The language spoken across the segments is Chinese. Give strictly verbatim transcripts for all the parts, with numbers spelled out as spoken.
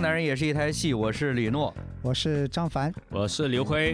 男人也是一台戏，我是李诺， 我是张凡， 我是刘辉。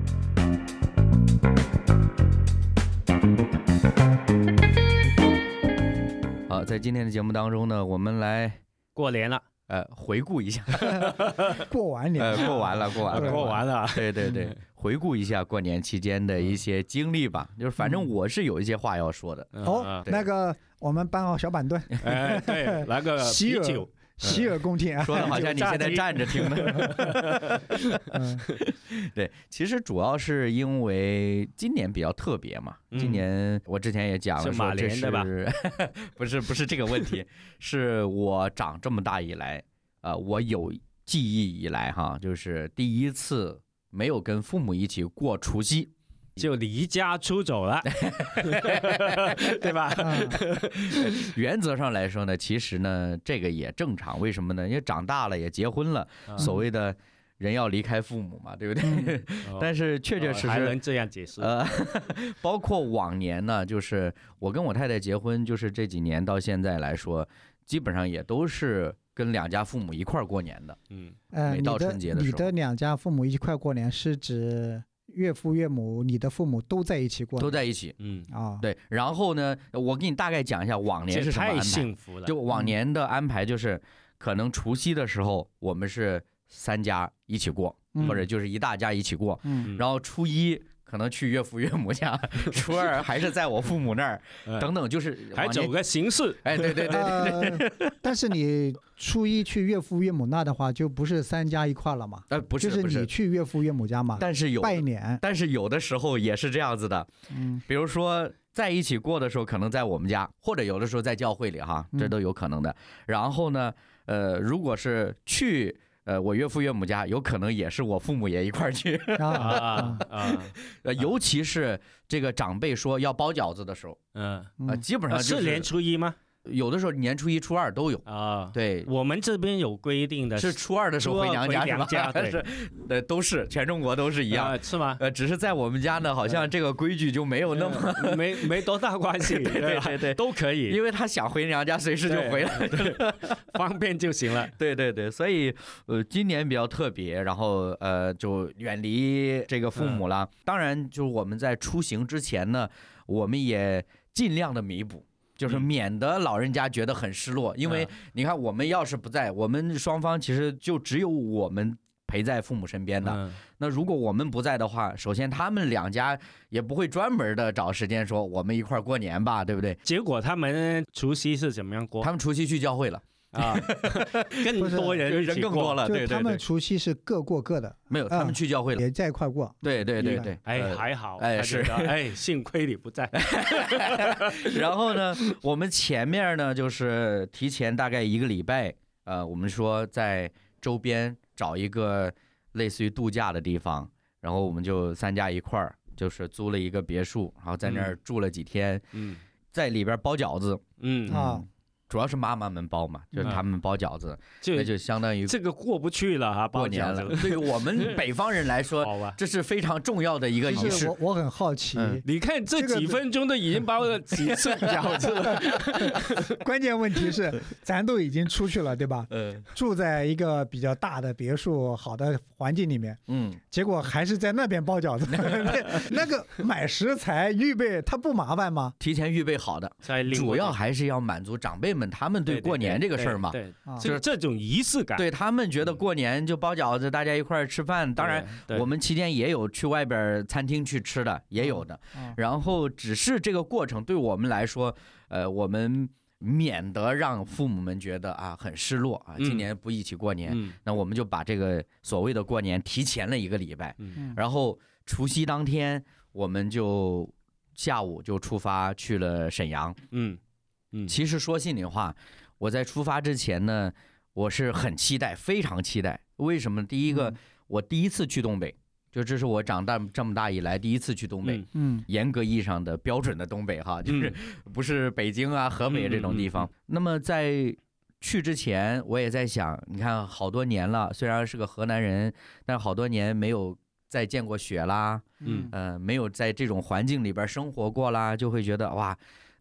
好，在今天的节目当中呢，我们来过年了， 呃回顾一下， 过完年， 呃过完了，过完了， 过完了， 对对对，回顾一下过年期间的一些经历吧。就是反正我是有一些话要说的。 哦，那个我们搬好小板凳， 哎，对，来个啤酒。 洗耳恭听啊！ 说的好像你现在站着听的。 嗯、 对，其实主要是因为今年比较特别嘛。嗯、今年我之前也讲了说，这是不是不是这个问题，是我长这么大以来，呃，我有记忆以来哈，就是第一次没有跟父母一起过除夕。 就离家出走了，对吧？ 原则上来说呢，其实呢，这个也正常。为什么呢？因为长大了也结婚了，嗯、所谓的人要离开父母嘛，对不对？嗯、但是确确实实、 哦、还能这样解释。 呃，包括往年呢，就是我跟我太太结婚，就是这几年到现在来说，基本上也都是跟两家父母一块儿过年的。嗯，每到春节的时候， 你的两家父母一块过年是指？岳父岳母，你的父母都在一起过， 都在一起， 嗯啊，哦、 对。然后呢，我给你大概讲一下往年是什么安排。 太幸福了。 就往年的安排就是，可能除夕的时候我们是三家一起过，嗯、或者就是一大家一起过，嗯，然后初一可能去岳父岳母家，初二还是在我父母那儿，等等，就是还走个形式。 哎，对对对对对。 呃、但是你初一去岳父岳母那的话，就不是三家一块了嘛？ 呃，不是， 就是你去岳父岳母家嘛。 但是有拜年， 但是有的时候也是这样子的。嗯，比如说在一起过的时候，可能在我们家，或者有的时候在教会里哈，这都有可能的。嗯、然后呢，呃，如果是去。呃，我岳父岳母家有可能也是我父母也一块儿去啊啊啊！ 呃，尤其是这个长辈说要包饺子的时候，嗯啊，基本上就是、 啊、是年初一吗？ 有的时候年初一、初二都有啊。 对， 我们这边有规定的， 是初二的时候回娘家是吧？ 家对是，呃，都是全中国都是一样， 呃、是吗？ 呃，只是在我们家呢，好像这个规矩就没有那么、 呃、没没多大关系， 对对对对， 都可以， 因为他想回娘家，随时就回来， 方便就行了。 对对对，所以呃，今年比较特别，然后呃，就远离这个父母了。嗯、当然，就是我们在出行之前呢，我们也尽量的弥补。就是免得老人家觉得很失落，因为你看，我们要是不在，我们双方其实就只有我们陪在父母身边的。嗯、那如果我们不在的话，首先他们两家也不会专门的找时间说我们一块过年吧，对不对？ 结果他们除夕是怎么样过？ 他们除夕去教会了。啊， 更多人人更多了，对对对。 他们除夕是各过各的， 没有，他们去教会了， 也在一块过。 对对对对， 哎，还好， 哎是， 哎，幸亏你不在。 然后呢，我们前面呢就是提前大概一个礼拜，呃，我们说在周边找一个类似于度假的地方，然后我们就三家一块儿，就是租了一个别墅，然后在那儿住了几天，嗯，在里边包饺子，嗯啊。主要是妈妈们包嘛，就是他们包饺子，嗯、那就相当于这个过不去了哈， 过年了。对于我们北方人来说，这是非常重要的一个仪式。 我我很好奇、嗯， 你看这几分钟都已经包了几次饺子了。 关键问题是，咱都已经出去了，对吧？嗯，住在一个比较大的别墅、好的环境里面，嗯，结果还是在那边包饺子。那个买食材、预备，它不麻烦吗？ 提前预备好的，主要还是要满足长辈们。他们对过年这个事儿嘛， 对，就是这种仪式感。 对他们觉得过年就包饺子，大家一块儿吃饭。当然，我们期间也有去外边餐厅去吃的，也有的。然后，只是这个过程对我们来说，呃，我们免得让父母们觉得啊很失落啊，今年不一起过年，嗯、那我们就把这个所谓的过年提前了一个礼拜。嗯、然后除夕当天，我们就下午就出发去了沈阳。嗯。其实说心里话，我在出发之前呢，我是很期待，非常期待。为什么？第一个，我第一次去东北，就这是我长大这么大以来第一次去东北。嗯，严格意义上的标准的东北哈，就是不是北京啊、河北这种地方。那么在去之前，我也在想，你看好多年了，虽然是个河南人，但好多年没有再见过雪啦，嗯，呃，没有在这种环境里边生活过啦，就会觉得哇。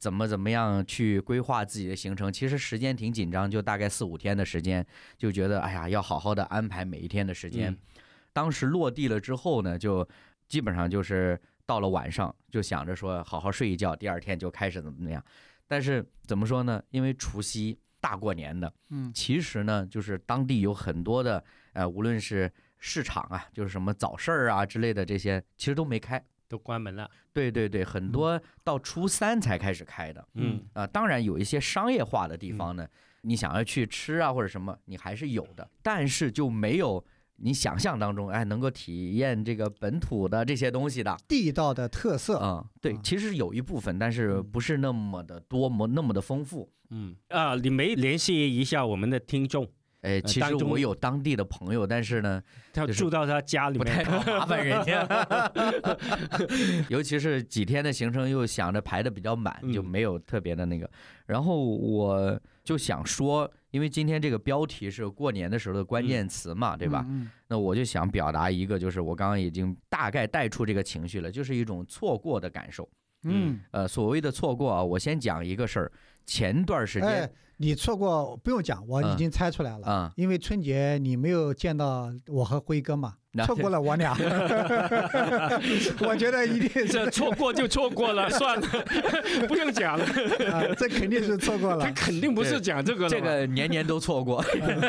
怎么怎么样去规划自己的行程。其实时间挺紧张，就大概四五天的时间，就觉得哎呀要好好的安排每一天的时间。嗯、当时落地了之后呢，就基本上就是到了晚上就想着说好好睡一觉，第二天就开始怎么怎么样。但是怎么说呢？因为除夕大过年的，嗯，其实呢就是当地有很多的呃，无论是市场啊，就是什么早市啊之类的这些，其实都没开。 都关门了， 对对对，很多到初三才开始开的，嗯啊、呃，当然有一些商业化的地方呢，嗯、你想要去吃啊或者什么，你还是有的，但是就没有你想象当中，哎，能够体验这个本土的这些东西的地道的特色， 嗯，对，其实有一部分，但是不是那么的多么那么的丰富， 嗯啊，你没联系一下我们的听众？ 哎，其实我有当地的朋友，但是呢， 他住到他家里面， 不太好麻烦人家。尤其是几天的行程，又想着排的比较满，就没有特别的那个。然后我就想说，因为今天这个标题是过年的时候的关键词嘛，对吧？那我就想表达一个，就是我刚刚已经大概带出这个情绪了，就是一种错过的感受。嗯，呃，所谓的错过啊，我先讲一个事儿。前段时间。 哎你错过不用讲，我已经猜出来了。嗯，因为春节你没有见到我和辉哥嘛，错过了我俩。我觉得一定是这错过就错过了，算了，不用讲了。 啊，这肯定是错过了。 他肯定不是讲这个了。 这个年年都错过，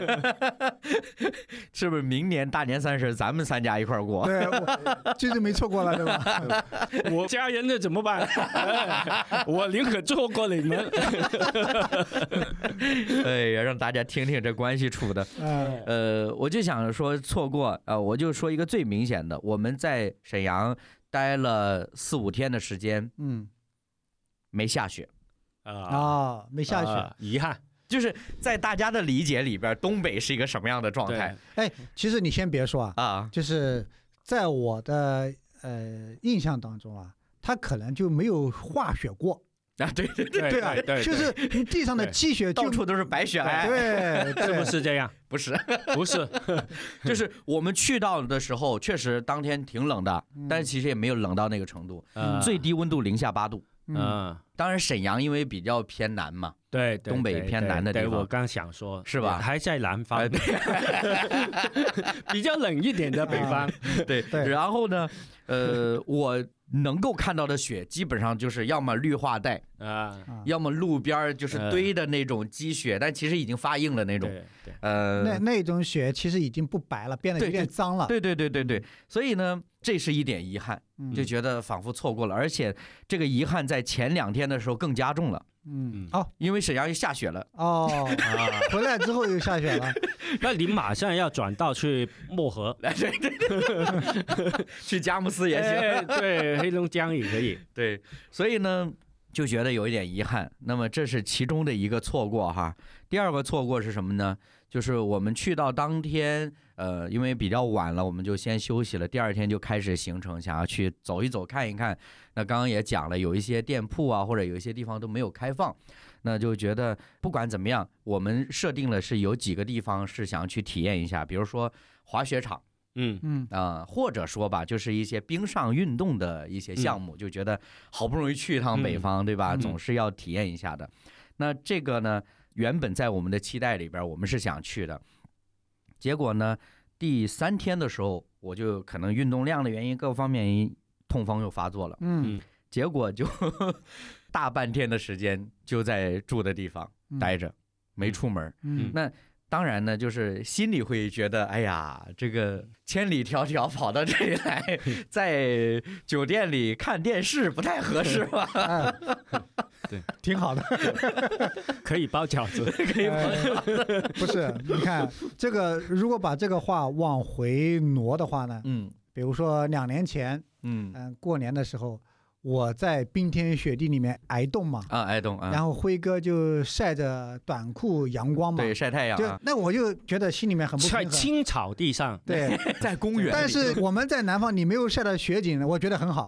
是不是？明年大年三十咱们三家一块儿过。 对，就是没错过了，对吧？ 我家人的怎么办？我宁可错过你们。 哎呀，让大家听听这关系处的。呃，我就想说错过，呃，我就说一个最明显的，我们在沈阳待了四五天的时间，嗯，没下雪啊、哦，没下雪、呃， 遗憾。 就是在大家的理解里边，东北是一个什么样的状态？ 哎，其实你先别说啊，啊，就是在我的呃印象当中啊，它可能就没有化雪过。 啊，对对对对啊，就是地上的积雪到处都是白雪皑， 对， 是不是这样？ 不是， 不是， 就是我们去到的时候，确实当天挺冷的，但是其实也没有冷到那个程度，嗯、最低温度零下八度。嗯，当然沈阳因为比较偏南嘛， 对， 东北偏南的地方， 对，我刚想说， 是吧？ 还在南方，比较冷一点的北方， 对对。然后呢，呃，我能够看到的雪，基本上就是要么绿化带啊，要么路边就是堆的那种积雪，但其实已经发硬了那种。 呃，那那种雪其实已经不白了，变得有点脏了。 对对对对对。所以呢，这是一点遗憾，就觉得仿佛错过了，而且这个遗憾在前两天的时候更加重了。嗯，哦，因为沈阳又下雪了。 哦，啊，回来之后又下雪了。 那你马上要转道去漠河， 对对，去佳木斯也行， 哎、对，黑龙江也可以。 对，所以呢，就觉得有一点遗憾。那么这是其中的一个错过哈。第二个错过是什么呢？就是我们去到当天，呃，因为比较晚了，我们就先休息了。第二天就开始行程，想要去走一走、看一看。那刚刚也讲了，有一些店铺啊，或者有一些地方都没有开放。那就觉得不管怎么样，我们设定了是有几个地方是想去体验一下，比如说滑雪场，嗯嗯啊、呃，或者说吧，就是一些冰上运动的一些项目，嗯、就觉得好不容易去一趟北方，嗯、对吧？总是要体验一下的。那这个呢？原本在我们的期待里边，我们是想去的，结果呢，第三天的时候，我就可能运动量的原因，各方面痛风又发作了，嗯，结果就呵呵大半天的时间就在住的地方待着，嗯、没出门，嗯，那当然呢，就是心里会觉得，哎呀，这个千里迢迢跑到这里来，在酒店里看电视不太合适吧？ 对，挺好的， 可以包饺子， 可以包饺子。 呃、不是，你看这个，如果把这个话往回挪的话呢，嗯，比如说两年前，嗯嗯、呃，过年的时候。我在冰天雪地里面挨冻嘛， 啊挨冻啊， 然后辉哥就晒着短裤阳光嘛， 对，晒太阳、啊， 就那我就觉得心里面很不平衡。 在青草地上， 对， 在公园。 但是我们在南方，你没有晒到雪景，我觉得很好。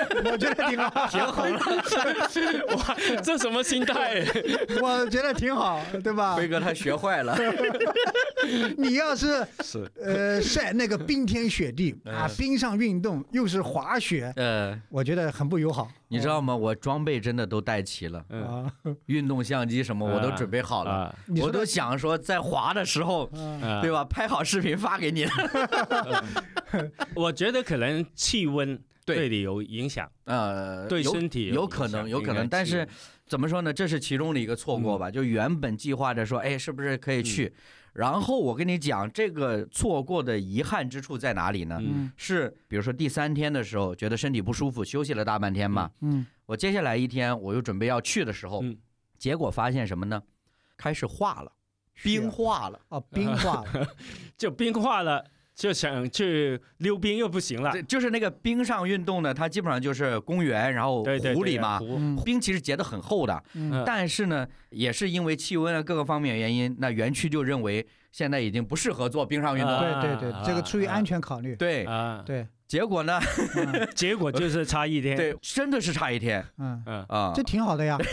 我觉得挺好， 平衡了。 哇，这什么心态？ 我觉得挺好，对吧？ 辉哥他学坏了。 你要是是呃晒那个冰天雪地啊，冰上运动又是滑雪，呃，我觉得很不友好。 你知道吗？我装备真的都带齐了，啊，运动相机什么我都准备好了，我都想说在滑的时候，对吧？拍好视频发给你了。 我觉得可能气温对你有影响，呃，对身体有可能，有可能，但是怎么说呢？这是其中的一个错过吧。就原本计划着说，哎，是不是可以去？然后我跟你讲，这个错过的遗憾之处在哪里呢？嗯，是比如说第三天的时候，觉得身体不舒服，休息了大半天嘛。嗯，我接下来一天我又准备要去的时候，嗯，结果发现什么呢？开始化了，冰化了。 哦，冰化了， 就冰化了。就想去溜冰又不行了， 就是那个冰上运动呢，它基本上就是公园，然后湖里嘛， 对对对， 冰其实结得很厚的，嗯，但是呢，也是因为气温啊各个方面原因，那园区就认为现在已经不适合做冰上运动了， 啊、对对对，这个出于安全考虑， 对啊对， 结果呢， 嗯、结果就是差一天， 对，真的是差一天， 嗯嗯啊，这挺好的呀，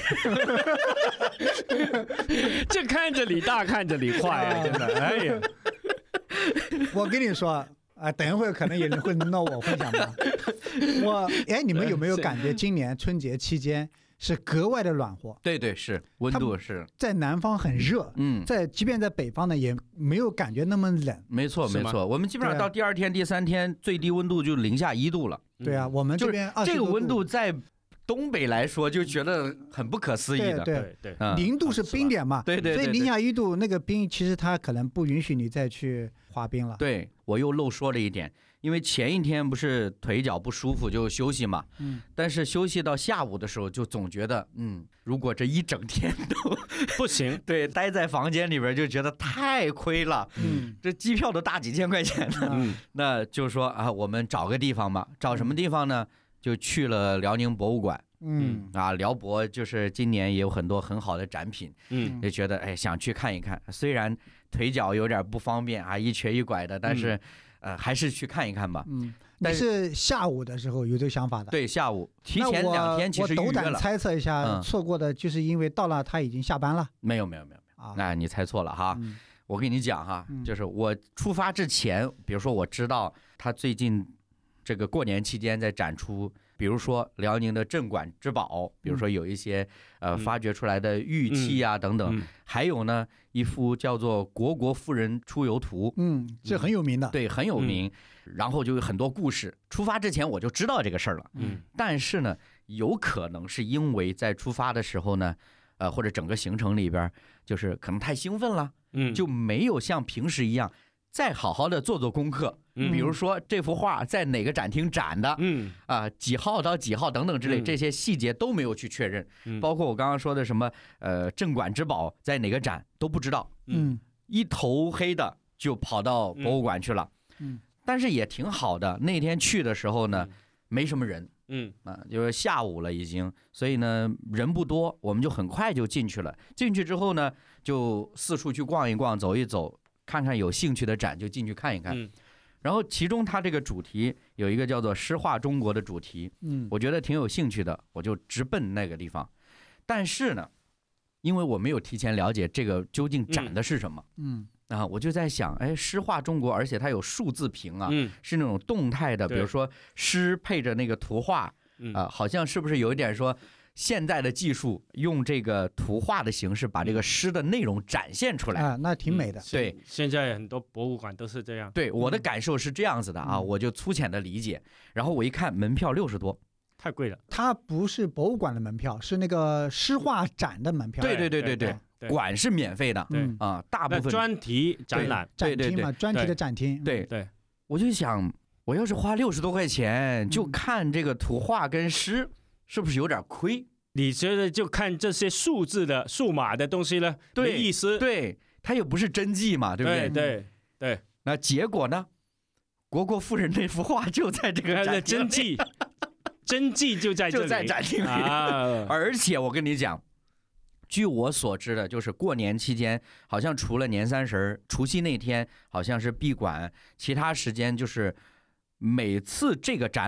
这看着你大，看着你坏呀，真的，哎呀。 我跟你说啊，等一会儿可能有人会闹我分享吧。我哎，你们有没有感觉今年春节期间是格外的暖和？ 对对，是温度是在南方很热，嗯，在即便在北方呢，也没有感觉那么冷。 没错没错，我们基本上到第二天、第三天最低温度就零下一度了。 对啊，我们这边这个温度在东北来说就觉得很不可思议的， 对对对，零度是冰点嘛， 对对， 所以零下一度那个冰，其实它可能不允许你再去滑冰了。 对，我又漏说了一点，因为前一天不是腿脚不舒服就休息嘛，嗯，但是休息到下午的时候就总觉得，嗯，如果这一整天都不行， 对，待在房间里边就觉得太亏了，嗯，这机票都大几千块钱呢，嗯，那就说啊，我们找个地方吧，找什么地方呢？就去了辽宁博物馆，嗯啊，辽博就是今年也有很多很好的展品，嗯，就觉得哎想去看一看，虽然腿脚有点不方便啊，一瘸一拐的，但是、嗯、呃还是去看一看吧。 嗯，你是下午的时候有这个想法的？ 对，下午提前两天其实预约了。 我斗胆猜测一下，嗯、错过的就是因为到了他已经下班了。 没有没有没有没有啊，那你猜错了哈。嗯、我跟你讲哈，嗯、就是我出发之前，比如说我知道他最近这个过年期间在展出。比如说辽宁的镇馆之宝，比如说有一些呃发掘出来的玉器啊等等，还有呢一幅叫做《虢国夫人出游图》， 嗯，这很有名的， 对，很有名。然后就有很多故事。出发之前我就知道这个事儿了，嗯，但是呢，有可能是因为在出发的时候呢，呃，或者整个行程里边，就是可能太兴奋了，嗯，就没有像平时一样再好好的做做功课。嗯，比如说这幅画在哪个展厅展的，嗯啊几号到几号等等之类，这些细节都没有去确认，嗯，包括我刚刚说的什么呃镇馆之宝在哪个展都不知道，嗯，一头黑的就跑到博物馆去了，嗯，但是也挺好的，那天去的时候呢，没什么人，嗯啊，就是下午了已经，所以呢人不多，我们就很快就进去了。进去之后呢，就四处去逛一逛，走一走，看看有兴趣的展就进去看一看。嗯，然后其中它这个主题有一个叫做诗画中国的主题，嗯，我觉得挺有兴趣的，我就直奔那个地方。但是呢，因为我没有提前了解这个究竟展的是什么，嗯啊，我就在想，哎，诗画中国，而且它有数字屏啊，嗯，是那种动态的，比如说诗配着那个图画，啊，好像是不是有一点说现在的技术用这个图画的形式把这个诗的内容展现出来啊，那挺美的。 嗯、 对， 现在很多博物馆都是这样。 对，我的感受是这样子的啊，嗯、我就粗浅的理解。然后我一看门票六十多， 太贵了。 它不是博物馆的门票，是那个诗画展的门票。 对对对对对。对，馆是免费的，对啊，大部分专题展览， 展厅嘛，专题的展厅， 对对。我就想，我要是花六十多块钱就看这个图画跟诗，是不是有点亏？ 你觉得就看这些数字的、数码的东西呢？没意思。 对，它也不是真迹嘛，对不对？ 对对对。 那结果呢？虢国夫人那幅画就在这个展真迹，真迹就在这里， 就在展厅里。啊、而且我跟你讲。据我所知的，就是过年期间，好像除了年三十、除夕那天好像是闭馆，其他时间就是每次这个展览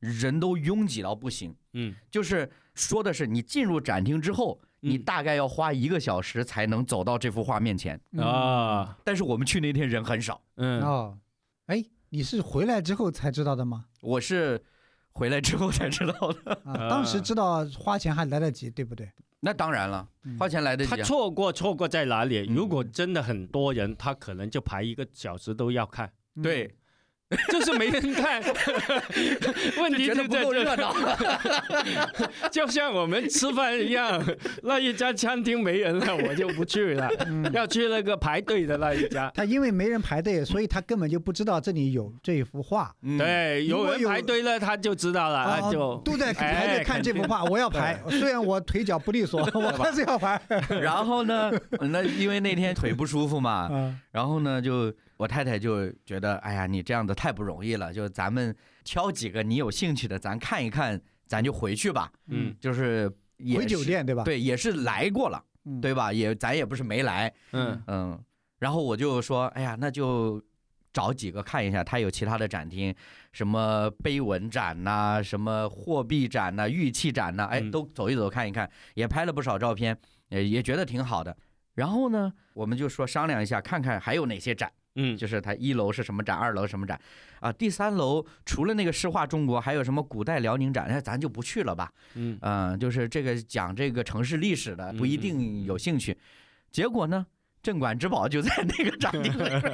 人都拥挤到不行。 嗯， 就是说的是你进入展厅之后，你大概要花一个小时才能走到这幅画面前啊。 但是我们去那天人很少。 嗯哦，哎，你是回来之后才知道的吗？ 我是回来之后才知道的。 啊，当时知道花钱还来得及，对不对？ 那当然了，花钱来得及。 他错过错过在哪里？如果真的很多人，他可能就排一个小时都要看。 对。 就是没人看，问题就在这热闹， 就像我们吃饭一样，那一家餐厅没人了，我就不去了，嗯、要去那个排队的那一家。 他因为没人排队，所以他根本就不知道这里有这一幅画。 嗯、对，有人排队了，他就知道了， 哦、 他就都在排队看这幅画。我要排，虽然我腿脚不利索，我还是要排。 然后呢，那因为那天腿不舒服嘛，嗯、然后呢就。我太太就觉得，哎呀，你这样子太不容易了，就咱们挑几个你有兴趣的，咱看一看，咱就回去吧。 嗯， 就是也回酒店对吧？ 对，也是来过了，嗯、对吧？也咱也不是没来。 嗯嗯。然后我就说，哎呀，那就找几个看一下，他有其他的展厅，什么碑文展呐、啊，什么货币展呐、啊，玉器展呐、啊，哎，都走一走看一看，也拍了不少照片，也也觉得挺好的。然后呢，我们就说商量一下，看看还有哪些展。 嗯， 就是它一楼是什么展，二楼什么展，啊，第三楼除了那个诗画中国，还有什么古代辽宁展，哎，咱就不去了吧。 嗯， 呃、就是这个讲这个城市历史的，不一定有兴趣。嗯、结果呢，镇馆之宝就在那个展厅里，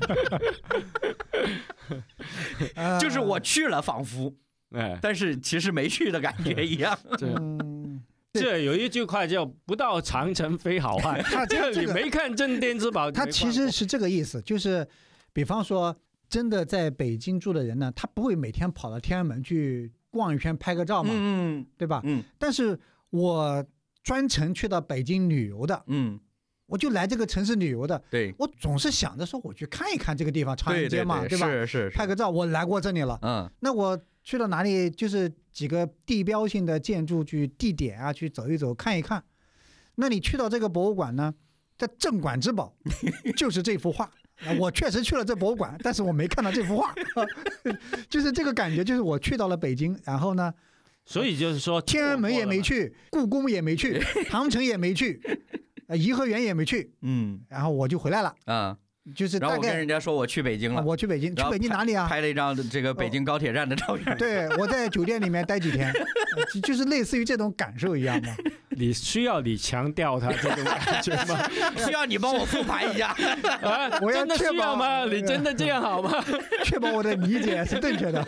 就是我去了，仿佛，哎，但是其实没去的感觉一样。 嗯。 这有一句话叫“不到长城非好汉”，他这里没看镇店之宝， 他其实是这个意思，就是比方说，真的在北京住的人呢，他不会每天跑到天安门去逛一圈拍个照嘛， 嗯， 对吧？ 嗯， 但是我专程去到北京旅游的， 嗯， 我就来这个城市旅游的， 对， 我总是想着说我去看一看这个地方，长安街嘛， 对, 对, 对吧？ 是是， 拍个照，我来过这里了， 嗯， 那我去到哪里就是几个地标性的建筑去地点啊，去走一走看一看。那你去到这个博物馆呢，这镇馆之宝就是这幅画。我确实去了这博物馆，但是我没看到这幅画，就是这个感觉，就是我去到了北京，然后呢， 所以就是说天安门也没去，故宫也没去，长城也没去，颐和园也没去， 嗯， 然后我就回来了， 啊。 就是大概， 然后我跟人家说我去北京了， 我去北京，去北京哪里啊？ 拍了一张这个北京高铁站的照片。 对，我在酒店里面待几天，就是类似于这种感受一样嘛。 你需要你强调他这种感觉吗？ 需要你帮我复盘一下啊？我要真的需要吗？你真的这样好吗？ 确保我的理解是正确的。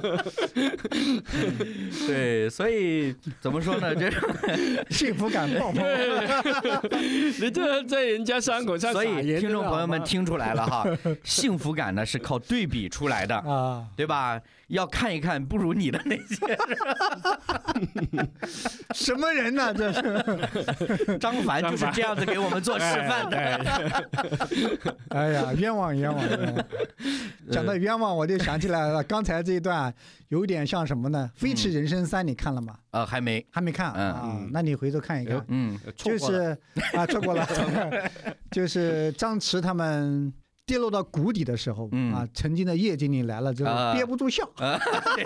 对，所以怎么说呢？这幸福感爆棚。 你这在人家伤口上撒盐， 所以听众朋友们听出来了哈，幸福感呢是靠对比出来的啊，对吧？要看一看不如你的那些。 什么人呢？这是张凡就是这样子给我们做示范的。 哎呀，冤枉冤枉！冤枉讲到冤枉，我就想起来了，刚才这一段有点像什么呢？《飞驰人生三》你看了吗？ 呃，还没， 还没看啊。那你回头看一看。 嗯， 就是啊，错过了。就是张弛他们跌落到谷底的时候，嗯、啊，曾经的叶经理来了之后，啊、憋不住笑。啊、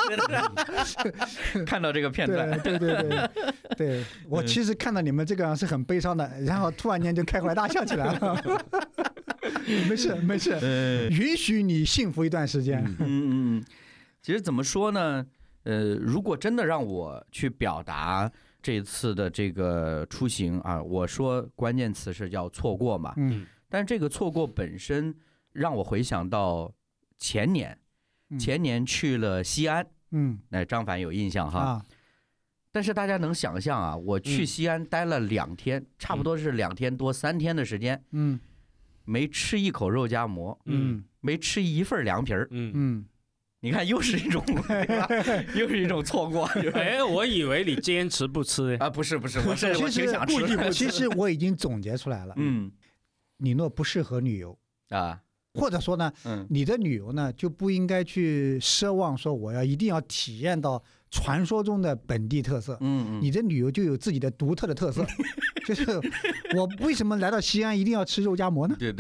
看到这个片段， 对对对对，对我其实看到你们这个是很悲伤的，然后突然间就开怀大笑起来了。没事没事，呃、允许你幸福一段时间。 嗯嗯嗯，其实怎么说呢？呃，如果真的让我去表达这次的这个出行啊，我说关键词是叫错过嘛。 嗯， 但这个错过本身。让我回想到前年，前年去了西安， 嗯， 那张凡有印象哈。 啊、 但是大家能想象啊，我去西安待了两天，嗯、差不多是两天多三天的时间， 嗯， 没吃一口肉夹馍， 嗯， 没吃一份凉皮儿， 嗯嗯， 你看又是一种，又是一种错过。 哎，我以为你坚持不吃啊，不是不是，我是我挺想吃的。其实我已经总结出来了， 嗯， 你若不适合旅游啊。 或者说呢， 嗯， 你的旅游呢就不应该去奢望说我要一定要体验到传说中的本地特色， 嗯嗯， 你的旅游就有自己的独特的特色，就是我为什么来到西安一定要吃肉夹馍呢？ 对对，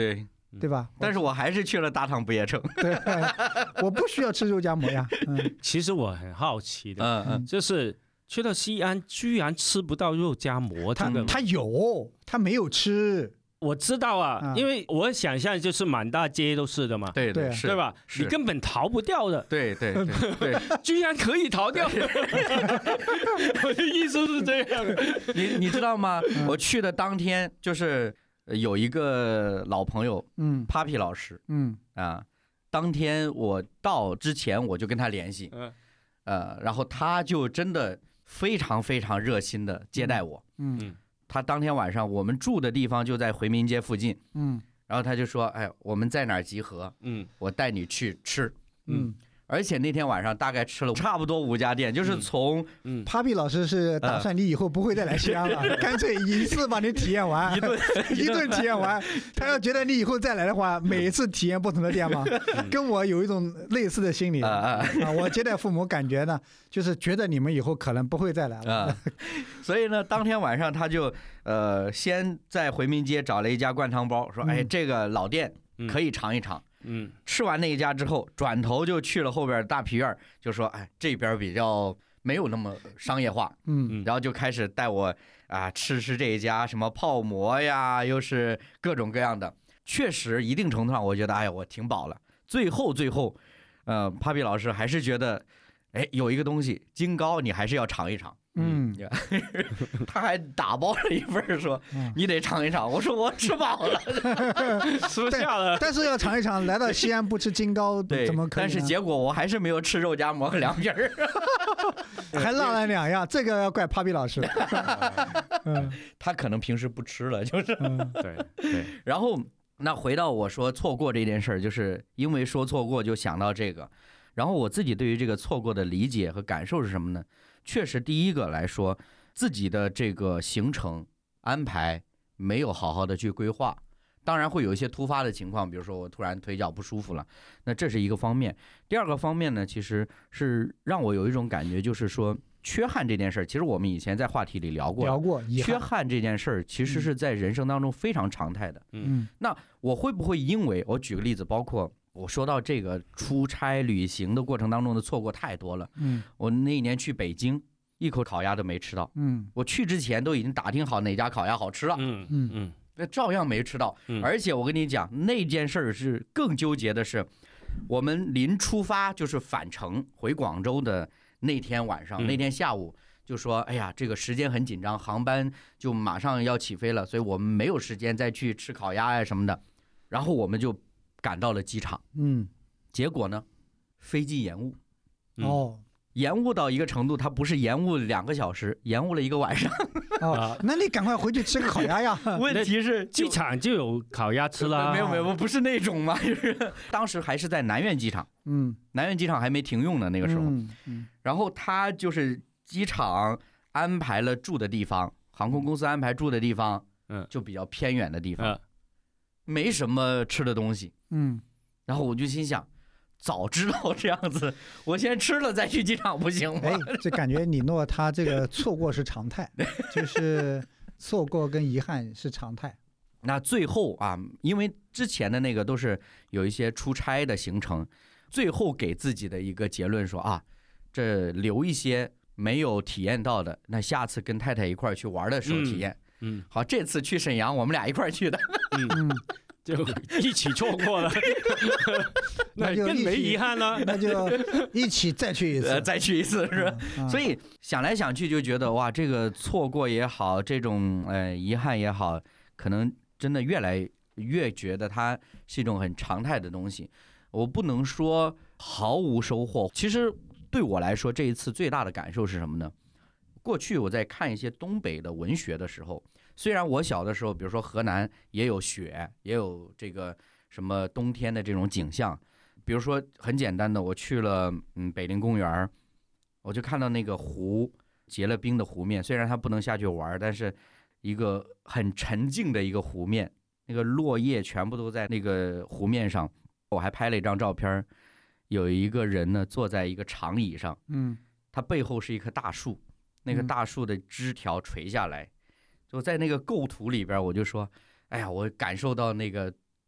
对吧？ 但是我还是去了大唐不夜城。 对，我不需要吃肉夹馍呀。嗯， 其实我很好奇的，嗯嗯，就是去到西安居然吃不到肉夹馍， 他他有，他没有吃。 我知道啊，因为我想象就是满大街都是的嘛， 对对对吧？你根本逃不掉的， 对对对， 居然可以逃掉。我的意思是这样， 你你知道吗？我去的当天就是有一个老朋友，嗯 ，Papi 老师，嗯啊，当天我到之前我就跟他联系，嗯，呃，然后他就真的非常非常热心的接待我，嗯。他当天晚上我们住的地方就在回民街附近，嗯，然后他就说，哎，我们在哪儿集合？嗯，我带你去吃，嗯，而且那天晚上大概吃了差不多五家店，就是从， 嗯 ，Papi 老师是打算你以后不会再来西安了，干脆一次把你体验完， 一顿一顿体验完。他要觉得你以后再来的话，每一次体验不同的店嘛，跟我有一种类似的心理啊。我接待父母感觉呢，就是觉得你们以后可能不会再来了。 所以呢，当天晚上他就呃先在回民街找了一家灌汤包，说，哎，这个老店可以尝一尝。嗯，吃完那一家之后，转头就去了后边大皮院，就说，哎，这边比较没有那么商业化，嗯，然后就开始带我啊吃吃这一家什么泡馍呀，又是各种各样的，确实一定程度上我觉得，哎呀，我挺饱了。最后最后，呃，Papi 老师还是觉得，哎，有一个东西京糕你还是要尝一尝。嗯，他还打包了一份说，你得尝一尝。我说我吃饱了， 吃不下了。 但是要尝一尝，来到西安不吃京糕怎么可能？ 但是结果我还是没有吃肉夹馍和凉皮儿， 还落了两样。这个要怪 Papi 老师。 嗯，他可能平时不吃了，就是。 对对。 然后那回到我说错过这件事儿，就是因为说错过就想到这个。然后我自己对于这个错过的理解和感受是什么呢？确实，第一个来说，自己的这个行程安排没有好好的去规划，当然会有一些突发的情况，比如说我突然腿脚不舒服了，那这是一个方面。第二个方面呢，其实是让我有一种感觉，就是说缺憾这件事儿，其实我们以前在话题里聊过， 聊过缺憾这件事儿，其实是在人生当中非常常态的。嗯，那我会不会因为我举个例子，包括。我说到这个出差旅行的过程当中的错过太多了。嗯，我那一年去北京，一口烤鸭都没吃到。嗯，我去之前都已经打听好哪家烤鸭好吃了。嗯嗯嗯，那照样没吃到。而且我跟你讲，那件事儿是更纠结的是，我们临出发就是返程回广州的那天晚上，那天下午就说，哎呀，这个时间很紧张，航班就马上要起飞了，所以我们没有时间再去吃烤鸭呀什么的。然后我们就赶到了机场，嗯，结果呢，飞机延误，哦，延误到一个程度，它不是延误两个小时，延误了一个晚上。 哦，那你赶快回去吃个烤鸭呀！ 问题是机场就有烤鸭吃了， 没有没有，不是那种嘛，就是当时还是在南苑机场，嗯，南苑机场还没停用呢那个时候，嗯嗯，然后他就是机场安排了住的地方，航空公司安排住的地方，嗯，就比较偏远的地方。嗯，没什么吃的东西，嗯，然后我就心想，早知道这样子，我先吃了再去机场不行吗？ 哎，就感觉李诺他这个错过是常态，就是错过跟遗憾是常态。 那最后啊，因为之前的那个都是有一些出差的行程，最后给自己的一个结论说啊，这留一些没有体验到的，那下次跟太太一块去玩的时候体验。嗯嗯，好，这次去沈阳我们俩一块去的，嗯， 就一起错过了，那就更没遗憾了， 那就一起再去一次， 呃、再去一次是吧？嗯、所以想来想去就觉得哇，这个错过也好，这种呃遗憾也好，可能真的越来越觉得它是一种很常态的东西。我不能说毫无收获，其实对我来说，这一次最大的感受是什么呢？过去我在看一些东北的文学的时候，虽然我小的时候，比如说河南也有雪，也有这个什么冬天的这种景象，比如说很简单的，我去了嗯北陵公园，我就看到那个湖结了冰的湖面，虽然它不能下去玩，但是一个很沉静的一个湖面，那个落叶全部都在那个湖面上，我还拍了一张照片，有一个人呢坐在一个长椅上，嗯，他背后是一棵大树。那个大树的枝条垂下来，就在那个构图里边，我就说，哎呀，我感受到那个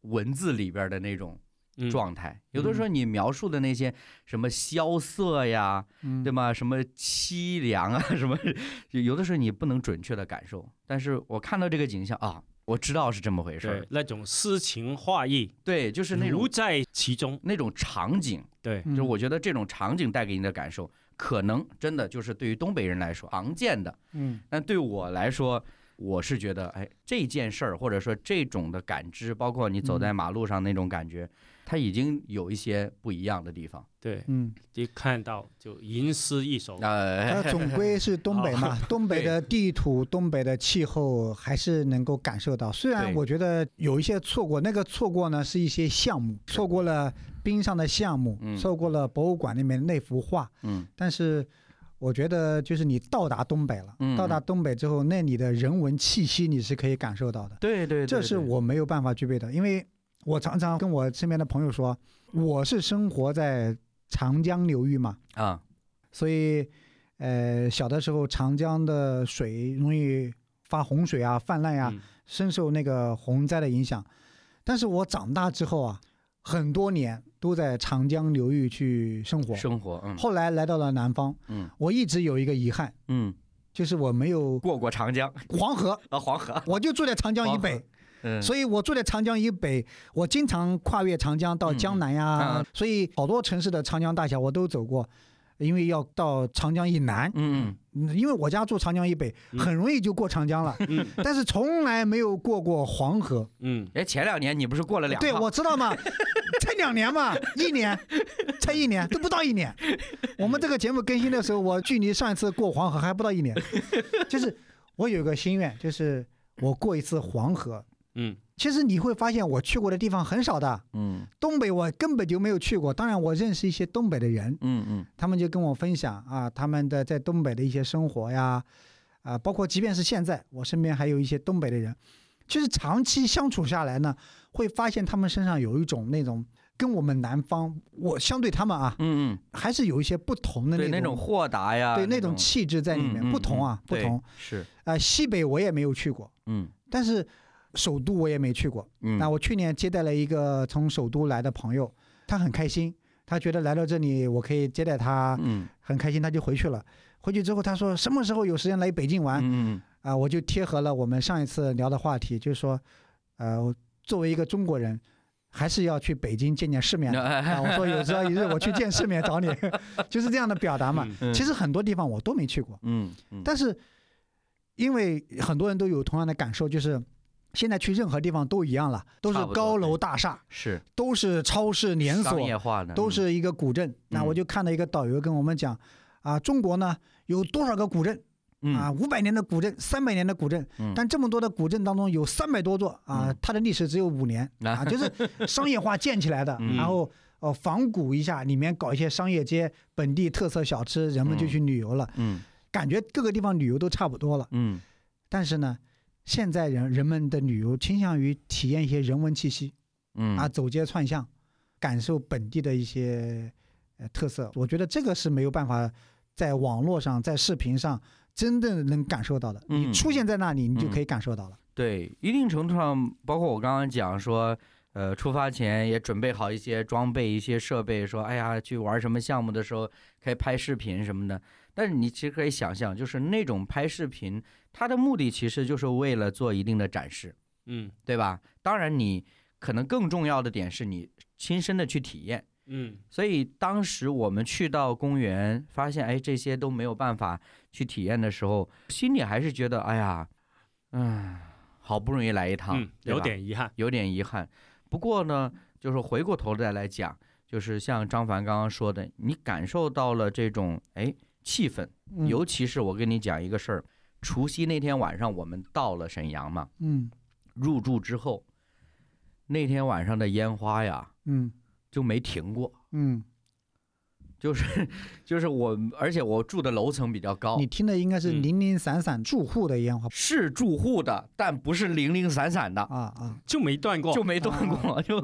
文字里边的那种状态。有的时候你描述的那些什么萧瑟呀，对吗？什么凄凉啊，什么，有的时候你不能准确的感受。但是我看到这个景象啊，我知道是这么回事。 对，那种诗情画意， 对，就是那种如在其中那种场景。对，就是我觉得这种场景带给你的感受，可能真的就是对于东北人来说常见的。嗯，但对我来说，我是觉得，哎，这件事儿或者说这种的感知，包括你走在马路上那种感觉，它已经有一些不一样的地方。 对，嗯，一看到就吟诗一首。 它总归是东北嘛，东北的地土、东北的气候还是能够感受到。虽然我觉得有一些错过，那个错过呢是一些项目，错过了冰上的项目，错过了博物馆里面那幅画，嗯，但是我觉得就是你到达东北了，嗯、到达东北之后，那里的人文气息你是可以感受到的。 对 对, 对, 对， 这是我没有办法具备的，因为我常常跟我身边的朋友说，我是生活在长江流域嘛，啊，所以呃小的时候长江的水容易发洪水啊、泛滥呀、啊，嗯、深受那个洪灾的影响。但是我长大之后啊，很多年都在长江流域去生活， 生活，嗯， 后来来到了南方，嗯，我一直有一个遗憾，嗯，就是我没有过过长江、 黄河啊，黄河， 我就住在长江以北，嗯，所以我住在长江以北，我经常跨越长江到江南呀，嗯嗯、所以好多城市的长江大桥我都走过。因为要到长江以南，嗯，因为我家住长江以北，很容易就过长江了，嗯，但是从来没有过过黄河， 嗯，哎，前两年你不是过了两趟？ 对，我知道嘛，才两年嘛，一年，才一年，都不到一年。我们这个节目更新的时候，我距离上一次过黄河还不到一年，就是我有个心愿，就是我过一次黄河，嗯。其实你会发现我去过的地方很少的，嗯，东北我根本就没有去过。当然我认识一些东北的人，嗯嗯，他们就跟我分享啊，他们的在东北的一些生活呀，啊，包括即便是现在，我身边还有一些东北的人，其实长期相处下来呢，会发现他们身上有一种那种跟我们南方，我相对他们啊，嗯嗯，还是有一些不同的那种对那种豁达呀， 对那种气质在里面，嗯嗯、不同啊，不同是啊、 呃，西北我也没有去过，嗯，但是。首都我也没去过，嗯，那我去年接待了一个从首都来的朋友，他很开心，他觉得来到这里我可以接待他，嗯，很开心，他就回去了。回去之后他说什么时候有时间来北京玩，嗯啊、呃，我就贴合了我们上一次聊的话题，就是说，呃，作为一个中国人，还是要去北京见见世面的、啊。我说有朝一日我去见世面找你，就是这样的表达嘛。嗯、其实很多地方我都没去过，嗯，嗯但是因为很多人都有同样的感受，就是。现在去任何地方都一样了，都是高楼大厦，是都是超市连锁， 商业化的， 都是一个古镇。嗯、那我就看到一个导游跟我们讲，啊，中国呢有多少个古镇？啊，五百年的古镇，三百年的古镇，嗯、但这么多的古镇当中有三百多座啊，嗯、它的历史只有五年啊，就是商业化建起来的，嗯、然后呃仿古一下，里面搞一些商业街、本地特色小吃，人们就去旅游了。嗯，感觉各个地方旅游都差不多了。嗯，但是呢。现在人人们的旅游倾向于体验一些人文气息，嗯啊，走街串巷，感受本地的一些呃特色。我觉得这个是没有办法在网络上、在视频上真正能感受到的。嗯、你出现在那里，你就可以感受到了。 嗯、对，一定程度上，包括我刚刚讲说，呃，出发前也准备好一些装备、一些设备，说，哎呀，去玩什么项目的时候可以拍视频什么的。但是你其实可以想象，就是那种拍视频，它的目的其实就是为了做一定的展示，嗯，对吧？当然，你可能更重要的点是你亲身的去体验，嗯。所以当时我们去到公园，发现哎这些都没有办法去体验的时候，心里还是觉得哎呀，嗯，好不容易来一趟， 嗯、有点遗憾， 有点遗憾。不过呢，就是回过头再来讲，就是像张凡刚刚说的，你感受到了这种哎。气氛，尤其是我跟你讲一个事儿，嗯、除夕那天晚上我们到了沈阳嘛，嗯，入住之后，那天晚上的烟花呀，嗯，就没停过，嗯，就是就是我，而且我住的楼层比较高， 你听的应该是零零散散住户的烟花， 嗯、是住户的，但不是零零散散的啊啊， 就没断过， 就没断过，啊、就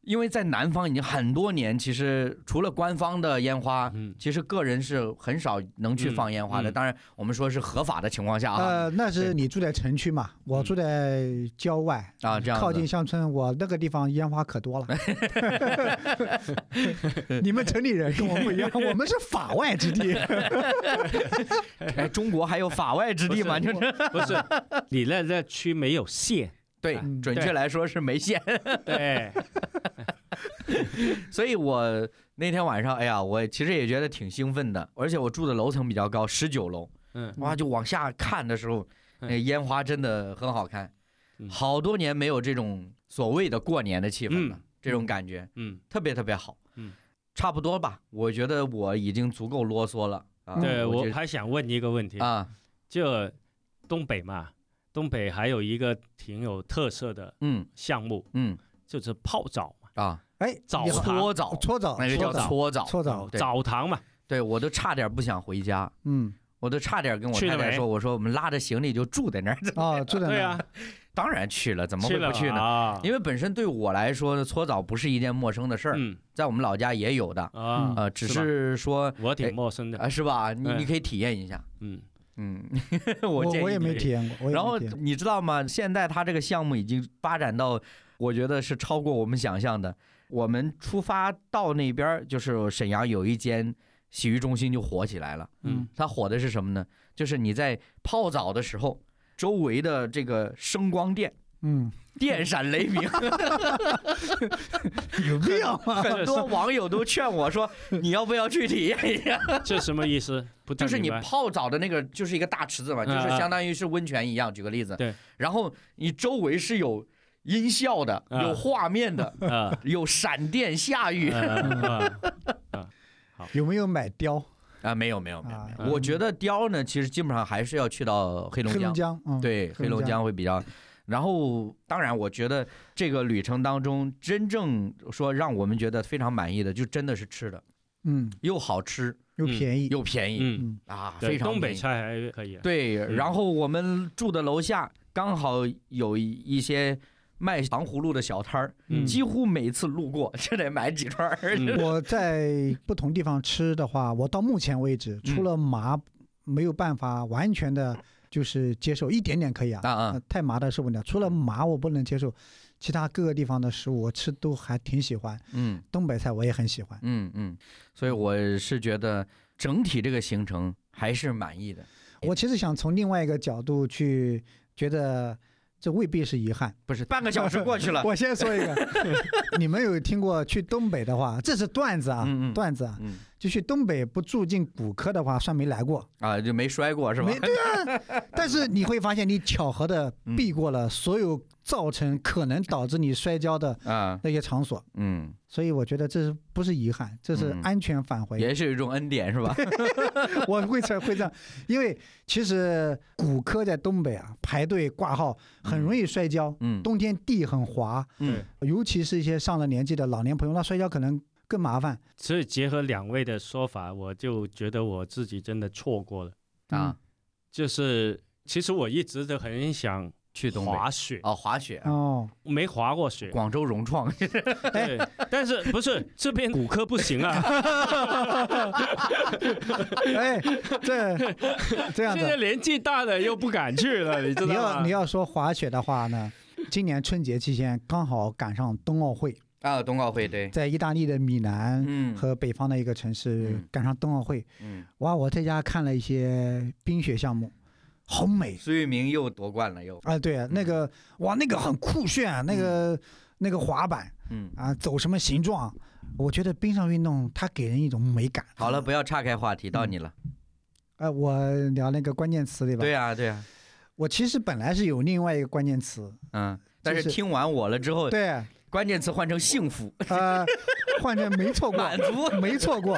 因为在南方已经很多年，其实除了官方的烟花，嗯、其实个人是很少能去放烟花的。嗯嗯、当然，我们说是合法的情况下啊。 呃，那是你住在城区嘛，我住在郊外、 嗯、啊，这样靠近乡村，我那个地方烟花可多了。你们城里人跟我不一样，我们是法外之地。 哎，中国还有法外之地吗？ 不是，不是，你那个区没有县。 对，准确来说是没县。 对， 所以我那天晚上，哎呀，我其实也觉得挺兴奋的，而且我住的楼层比较高，十九楼，嗯，哇，就往下看的时候，那烟花真的很好看，好多年没有这种所谓的过年的气氛了，这种感觉，嗯，特别特别好，嗯，差不多吧，我觉得我已经足够啰嗦了。啊、 对，我还想问一个问题啊，就东北嘛。东北还有一个挺有特色的项目，嗯，就是泡澡嘛， 啊， 哎， 澡搓澡， 搓澡， 那个叫搓澡， 搓澡， 澡堂嘛。 对，我都差点不想回家，嗯，我都差点跟我太太说，我说我们拉着行李就住在那儿。 哦，住在那儿。 对啊， 当然去了，怎么会不去呢？啊、因为本身对我来说，搓澡不是一件陌生的事儿，嗯，在我们老家也有的啊，呃，只是说我挺陌生的啊，是吧？你你可以体验一下， 嗯。 嗯， 我建议我也没体验过。 然后你知道吗？现在它这个项目已经发展到，我觉得是超过我们想象的。我们出发到那边，就是沈阳有一间洗浴中心就火起来了。嗯，它火的是什么呢？就是你在泡澡的时候，周围的这个声光电，嗯，电闪雷鸣， 有病吗？ 很多网友都劝我说：“你要不要去体验一下？” 这什么意思？不就是你泡澡的那个，就是一个大池子嘛，就是相当于是温泉一样。举个例子， 对。 然后你周围是有音效的，有画面的，有闪电、下雨。 有没有买貂？ 啊，没有没有没有没有。我觉得貂呢，其实基本上还是要去到黑龙江。 黑龙江， 对，黑龙江会比较。然后，当然，我觉得这个旅程当中，真正说让我们觉得非常满意的，就真的是吃的，嗯，又好吃又便宜， 又便宜，嗯啊，非常东北菜还可以。 对，然后我们住的楼下刚好有一些卖糖葫芦的小摊儿，几乎每次路过就得买几串。 我在不同地方吃的话，我到目前为止，除了麻，没有办法完全的。就是接受一点点可以啊，啊啊太麻的受不了。除了麻我不能接受，其他各个地方的食物我吃都还挺喜欢。嗯，东北菜我也很喜欢。 嗯嗯，所以我是觉得整体这个行程还是满意的。 我其实想从另外一个角度去觉得。这未必是遗憾， 不是半个小时过去了。 我先说一个，你们有听过去东北的话，这是段子啊，嗯嗯段子啊，嗯、就去东北不住进骨科的话，算没来过啊，就没摔过是吧？ 没对啊，但是你会发现你巧合的避过了所有造成可能导致你摔跤的那些场所，嗯，所以我觉得这是不是遗憾，这是安全返回， 嗯、也是一种恩典是吧？ 我会这会这样，因为其实骨科在东北啊，排队挂号很容易摔跤，嗯，冬天地很滑，嗯，尤其是一些上了年纪的老年朋友，那摔跤可能更麻烦。 所以结合两位的说法，我就觉得我自己真的错过了啊，嗯、就是其实我一直都很想。 去东北滑雪哦，滑雪哦， 没滑过雪。 广州融创， 对，但是不是这边骨科不行啊？ 哎，这这样子， 现在年纪大了又不敢去了，你知道吗？ 你要你要说滑雪的话呢，今年春节期间刚好赶上冬奥会啊，冬奥会对， 在意大利的米兰和北方的一个城市、嗯、赶上冬奥会，嗯，哇，我在家看了一些冰雪项目。好美！ 孙玉明又夺冠了又啊，对啊，那个哇，那个很酷炫啊，那个、嗯、那个滑板，嗯啊，走什么形状？我觉得冰上运动它给人一种美感。 好了，不要岔开话题，到你了。 呃，我聊那个关键词对吧？ 对啊，对啊。 我其实本来是有另外一个关键词， 嗯，但是听完我了之后， 对， 关键词换成幸福， 呃，换成没错过， 满足， 没错过，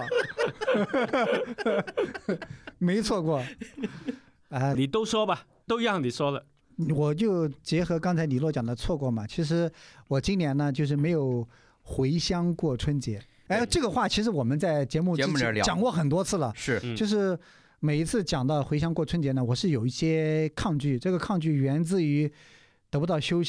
没错过。 啊、呃，你都说吧，都让你说了。 我就结合刚才李洛讲的错过嘛，其实我今年呢就是没有回乡过春节。哎，这个话其实我们在节目之前讲过很多次了， 是， 就是每一次讲到回乡过春节呢，我是有一些抗拒，这个抗拒源自于得不到休息，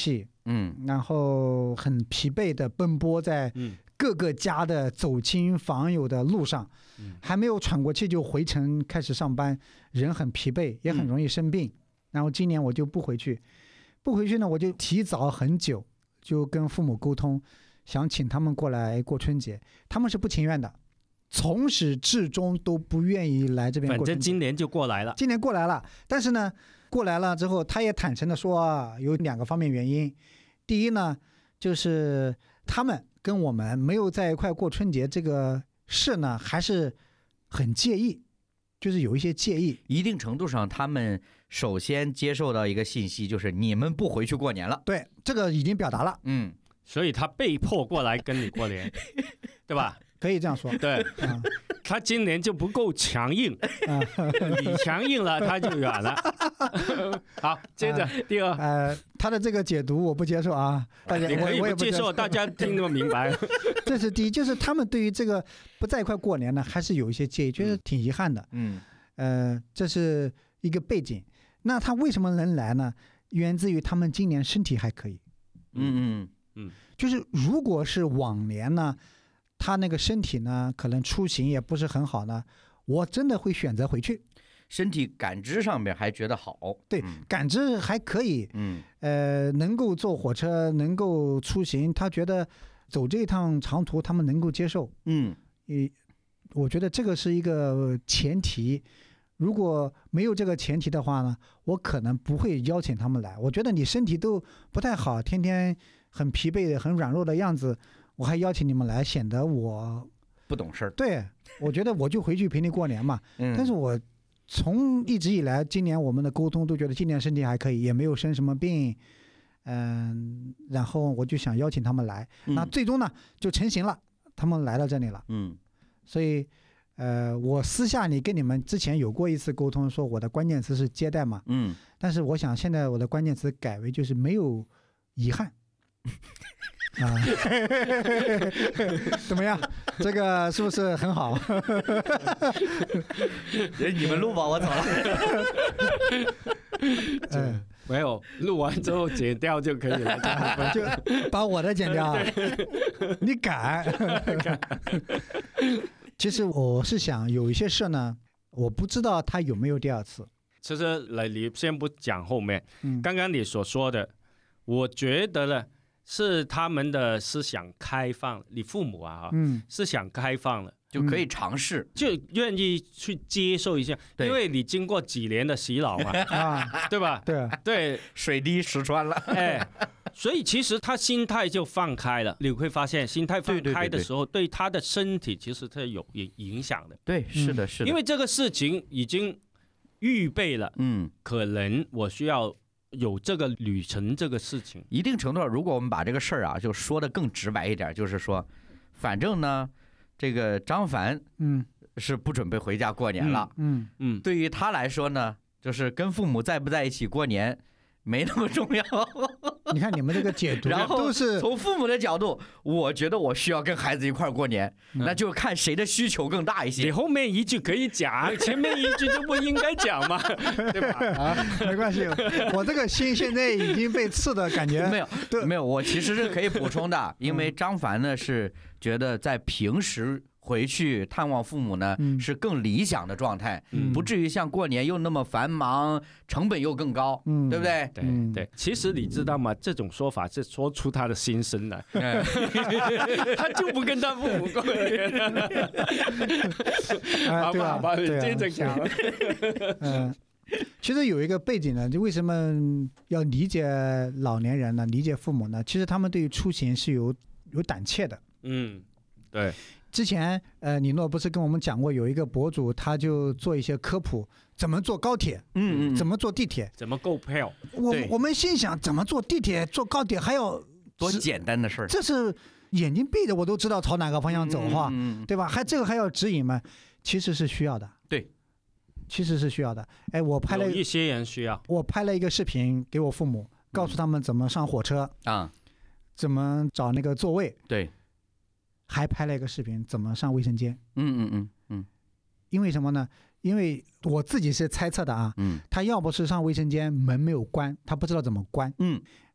嗯，然后很疲惫的奔波在各个家的走亲访友的路上，嗯、还没有喘过气就回城开始上班，人很疲惫，也很容易生病。嗯、然后今年我就不回去，不回去呢，我就提早很久就跟父母沟通，想请他们过来过春节，他们是不情愿的。从始至终都不愿意来这边过春节， 反正今年就过来了。 今年过来了，但是呢，过来了之后，他也坦诚的说啊，有两个方面原因。第一呢，就是他们跟我们没有在一块过春节这个事呢，还是很介意，就是有一些介意。 一定程度上，他们首先接受到一个信息，就是你们不回去过年了。 对，这个已经表达了。 嗯，所以他被迫过来跟你过年，对吧？ 可以这样说。 对，嗯、他今年就不够强硬，你强硬了他就软了。好，接着、呃、第二， 呃，他的这个解读我不接受啊，大家你可以不接受，大家听得明白。 这是第一，就是他们对于这个不在一块过年呢，还是有一些介意，觉得挺遗憾的。嗯，呃，这是一个背景。那他为什么能来呢？源自于他们今年身体还可以。 嗯嗯嗯， 就是如果是往年呢，他那个身体呢，可能出行也不是很好呢，我真的会选择回去。 身体感知上面还觉得好， 对，嗯、感知还可以，嗯，呃，能够坐火车，能够出行，他觉得走这一趟长途，他们能够接受，嗯，我觉得这个是一个前提。如果没有这个前提的话呢，我可能不会邀请他们来。我觉得你身体都不太好，天天很疲惫的、很软弱的样子，我还邀请你们来，显得我不懂事儿。 对，我觉得我就回去陪你过年嘛。嗯，但是我从一直以来，今年我们的沟通都觉得今年身体还可以，也没有生什么病，嗯，然后我就想邀请他们来，嗯、那最终呢就成型了，他们来到这里了，嗯，所以，呃，我私下里跟你们之前有过一次沟通，说我的关键词是接待嘛，嗯，但是我想现在我的关键词改为就是没有遗憾。啊，怎么样？这个是不是很好？ 你们录吧，我走了。 嗯，没有，录完之后剪掉就可以了， 就把我的剪掉。你敢？其实我是想有一些事呢，我不知道他有没有第二次。 其实来，你先不讲后面，嗯、刚刚你所说的，我觉得呢。是他们的思想开放，你父母啊，嗯，思想开放了， 就可以尝试， 就愿意去接受一下，因为你经过几年的洗脑嘛，啊，对吧？ 对对， 水滴石穿了， 哎，所以其实他心态就放开了，你会发现心态放开的时候，对他的身体其实它有影响的。 对，是的，是的， 因为这个事情已经预备了，嗯，可能我需要。有这个旅程这个事情， 一定程度上，如果我们把这个事儿啊，就说的更直白一点，就是说，反正呢，这个张凡，嗯，是不准备回家过年了，嗯嗯，对于他来说呢，就是跟父母在不在一起过年没那么重要。 你看你们这个解读， 然后都是从父母的角度，我觉得我需要跟孩子一块过年，嗯、那就看谁的需求更大一些。 你后面一句可以讲，前面一句就不应该讲嘛，对吧？ 啊，没关系，我这个心现在已经被刺的感觉。 没有，没有，我其实是可以补充的，因为张凡呢是觉得在平时回去探望父母呢、嗯、是更理想的状态、嗯，不至于像过年又那么繁忙，成本又更高，嗯、对不对？ 对、嗯、对。其实你知道吗？这种说法是说出他的心声了，嗯、他就不跟他父母过年了。好吧，好吧，你接着讲。 嗯，其实有一个背景呢，就为什么要理解老年人呢？理解父母呢？其实他们对于出行是有有胆怯的。 嗯，对。 之前呃，李诺不是跟我们讲过，有一个博主他就做一些科普，怎么坐高铁，嗯嗯，怎么坐地铁， 怎么购票。 我我们心想，怎么坐地铁、坐高铁还要多简单的事儿， 这是眼睛闭着我都知道朝哪个方向走哈，嗯嗯嗯对吧？还这个还要指引吗？其实是需要的， 对， 其实是需要的。哎，我拍了有一些人需要， 我拍了一个视频给我父母，告诉他们怎么上火车啊、嗯，怎么找那个座位， 对。 还拍了一个视频，怎么上卫生间？ 嗯嗯嗯嗯， 因为什么呢？因为我自己是猜测的啊，嗯，他要不是上卫生间门没有关，他不知道怎么关，嗯，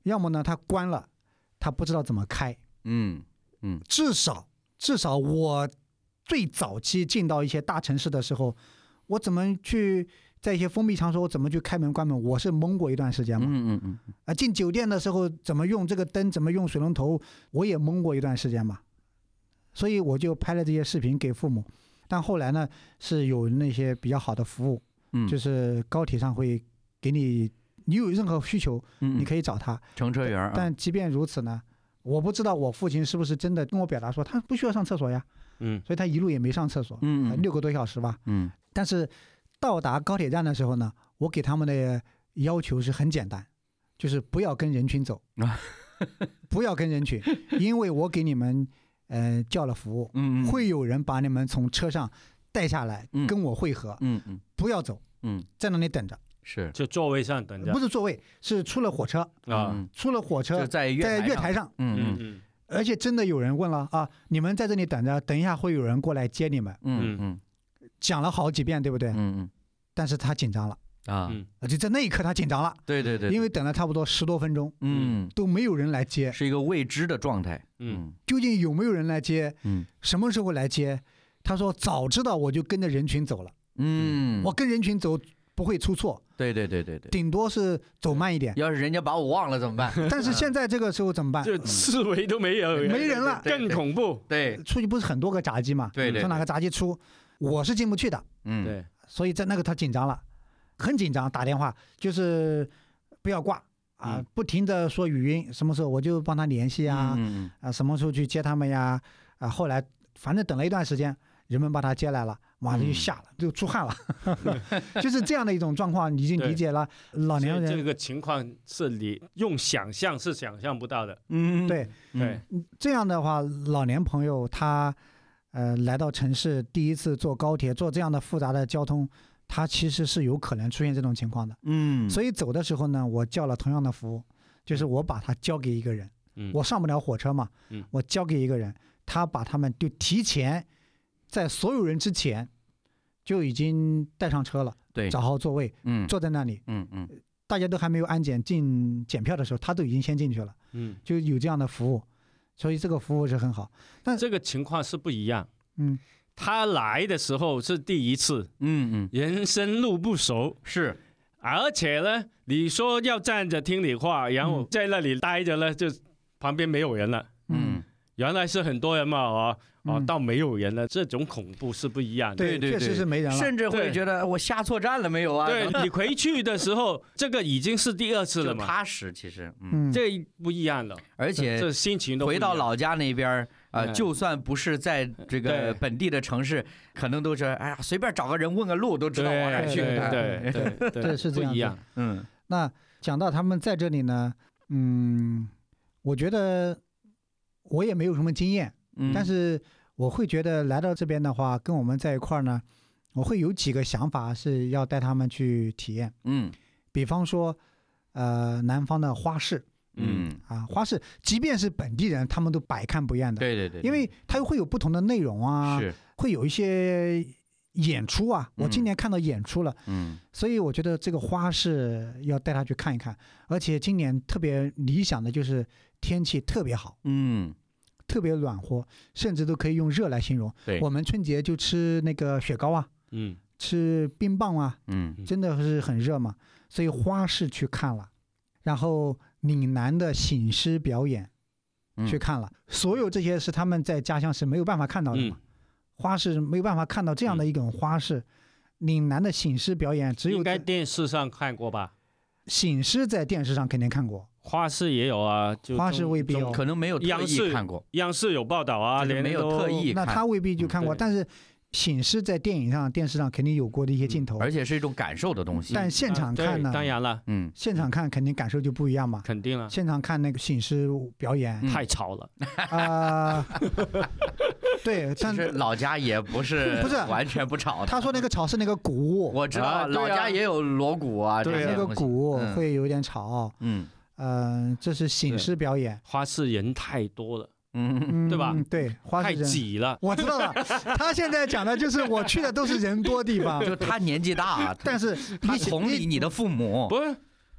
要么呢他关了，他不知道怎么开。 嗯嗯， 至少至少我最早期进到一些大城市的时候，我怎么去在一些封闭场所，我怎么去开门关门，我是懵过一段时间嘛。 嗯嗯嗯。 啊，进酒店的时候怎么用这个灯，怎么用水龙头，我也懵过一段时间嘛。所以我就拍了这些视频给父母。但后来呢，是有那些比较好的服务，嗯，就是高铁上会给你，你有任何需求，嗯，你可以找他乘车员、啊。 但即便如此呢，我不知道我父亲是不是真的跟我表达说他不需要上厕所呀，嗯，所以他一路也没上厕所，嗯，六个多小时吧，嗯。但是到达高铁站的时候呢，我给他们的要求是很简单，就是不要跟人群走，不要跟人群，因为我给你们。呃，叫了服务，嗯，会有人把你们从车上带下来，嗯、跟我会合，嗯嗯，不要走，嗯，在那里等着， 是， 就座位上等着， 不是座位，是出了火车啊，出了火车在在月台上， 嗯嗯嗯， 而且真的有人问了啊，你们在这里等着，等一下会有人过来接你们，嗯嗯，讲了好几遍，对不对？嗯嗯，但是他紧张了。啊，就在那一刻他紧张了， 对对对， 因为等了差不多十多分钟，嗯，都没有人来接， 是一个未知的状态， 嗯，究竟有没有人来接？嗯，什么时候来接？他说早知道我就跟着人群走了，嗯，我跟人群走不会出错， 对对对对对， 顶多是走慢一点。 要是人家把我忘了怎么办？ 但是现在这个时候怎么办？ 就思维都没有， 没人了， 更恐怖。 对， 出去不是很多个闸机嘛？ 对对， 从哪个闸机出，我是进不去的， 嗯，对， 所以在那个他紧张了。很紧张，打电话就是不要挂啊，嗯、不停的说语音，什么时候我就帮他联系啊，嗯、啊，什么时候去接他们呀？啊，后来反正等了一段时间，人们把他接来了，马上就下了，嗯、就出汗了，就是这样的一种状况，已经理解了老年人这个情况是你用想象是想象不到的， 嗯，对对， 这样的话，老年朋友他呃来到城市，第一次坐高铁，坐这样的复杂的交通。他其实是有可能出现这种情况的，嗯，所以走的时候呢，我叫了同样的服务，就是我把他交给一个人，嗯，我上不了火车嘛，嗯，我交给一个人，他把他们就提前在所有人之前就已经带上车了， 对， 找好座位，嗯，坐在那里， 嗯嗯， 大家都还没有安检进检票的时候，他都已经先进去了，嗯，就有这样的服务，所以这个服务是很好，但这个情况是不一样，嗯。他来的时候是第一次，嗯嗯，人生路不熟， 是， 而且呢，你说要站着听你话，然后在那里待着呢，就旁边没有人了，嗯，原来是很多人嘛，哦哦，到没有人了，这种恐怖是不一样的， 对对，确实是没人了， 甚至会觉得我下错站了没有啊？ 对，你回去的时候，这个已经是第二次了嘛， 踏实，其实， 嗯， 这不一样了， 而且这心情都回到老家那边。啊、呃，就算不是在这个本地的城市，可能都是哎呀，随便找个人问个路都知道往哪去。 对对对对， 对是这样。 不一样。 嗯，那讲到他们在这里呢，嗯，我觉得我也没有什么经验，嗯、但是我会觉得来到这边的话，跟我们在一块儿呢，我会有几个想法是要带他们去体验。嗯，比方说，呃，南方的花市。嗯啊，花市即便是本地人，他们都百看不厌的。 对对对， 因为它会有不同的内容啊， 是会有一些演出啊。我今年看到演出了，嗯，所以我觉得这个花市要带他去看一看。而且今年特别理想的就是天气特别好，嗯，特别暖和，甚至都可以用热来形容。 对， 我们春节就吃那个雪糕啊，嗯，吃冰棒啊，嗯，真的是很热嘛。所以花市去看了，然后。岭南的醒狮表演去看了、嗯，所有这些是他们在家乡是没有办法看到的嘛。嗯、花市没有办法看到这样的一种花市，嗯、岭南的醒狮表演只有应该电视上看过吧？ 醒狮在电视上肯定看过， 花市也有啊，就花市未必有， 可能没有特意看过。 央视有报道啊，连没有特意看，那他未必就看过，嗯、但是。醒狮在电影上、电视上肯定有过的一些镜头， 而且是一种感受的东西。 但现场看呢， 当然了， 嗯，现场看肯定感受就不一样嘛。 肯定了， 现场看那个醒狮表演太吵了啊。对， 其实老家也不是不是完全不吵的。 他说那个吵是那个鼓， 我知道老家也有锣鼓啊， 对，那个鼓会有点吵。嗯，呃，这是醒狮表演。 花市人太多了。 嗯， 对吧？ 对，花太挤了。 我知道了，他现在讲的就是我去的都是人多地方， 就他年纪大， 但是他同理你的父母， 不是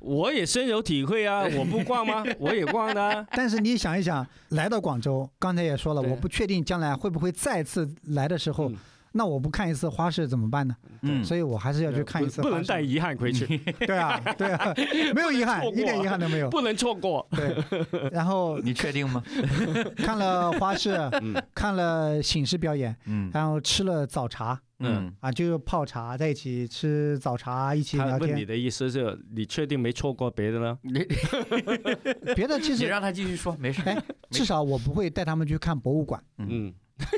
我也深有体会啊，我不逛吗？我也逛的、啊。 但是你想一想，来到广州，刚才也说了，我不确定将来会不会再次来的时候。嗯，那我不看一次花市怎么办呢？嗯，所以我还是要去看一次花市。 不能带遗憾回去。 对啊，对啊，没有遗憾，一点遗憾都没有。 不能错过。 对，然后你确定吗？ 看了花市，嗯、看了醒狮表演，嗯，然后吃了早茶，嗯啊，就泡茶在一起吃早茶，一起聊天。 他问你的意思是，你确定没错过别的呢？ 别的其实你让他继续说，没事。 哎，至少我不会带他们去看博物馆。嗯。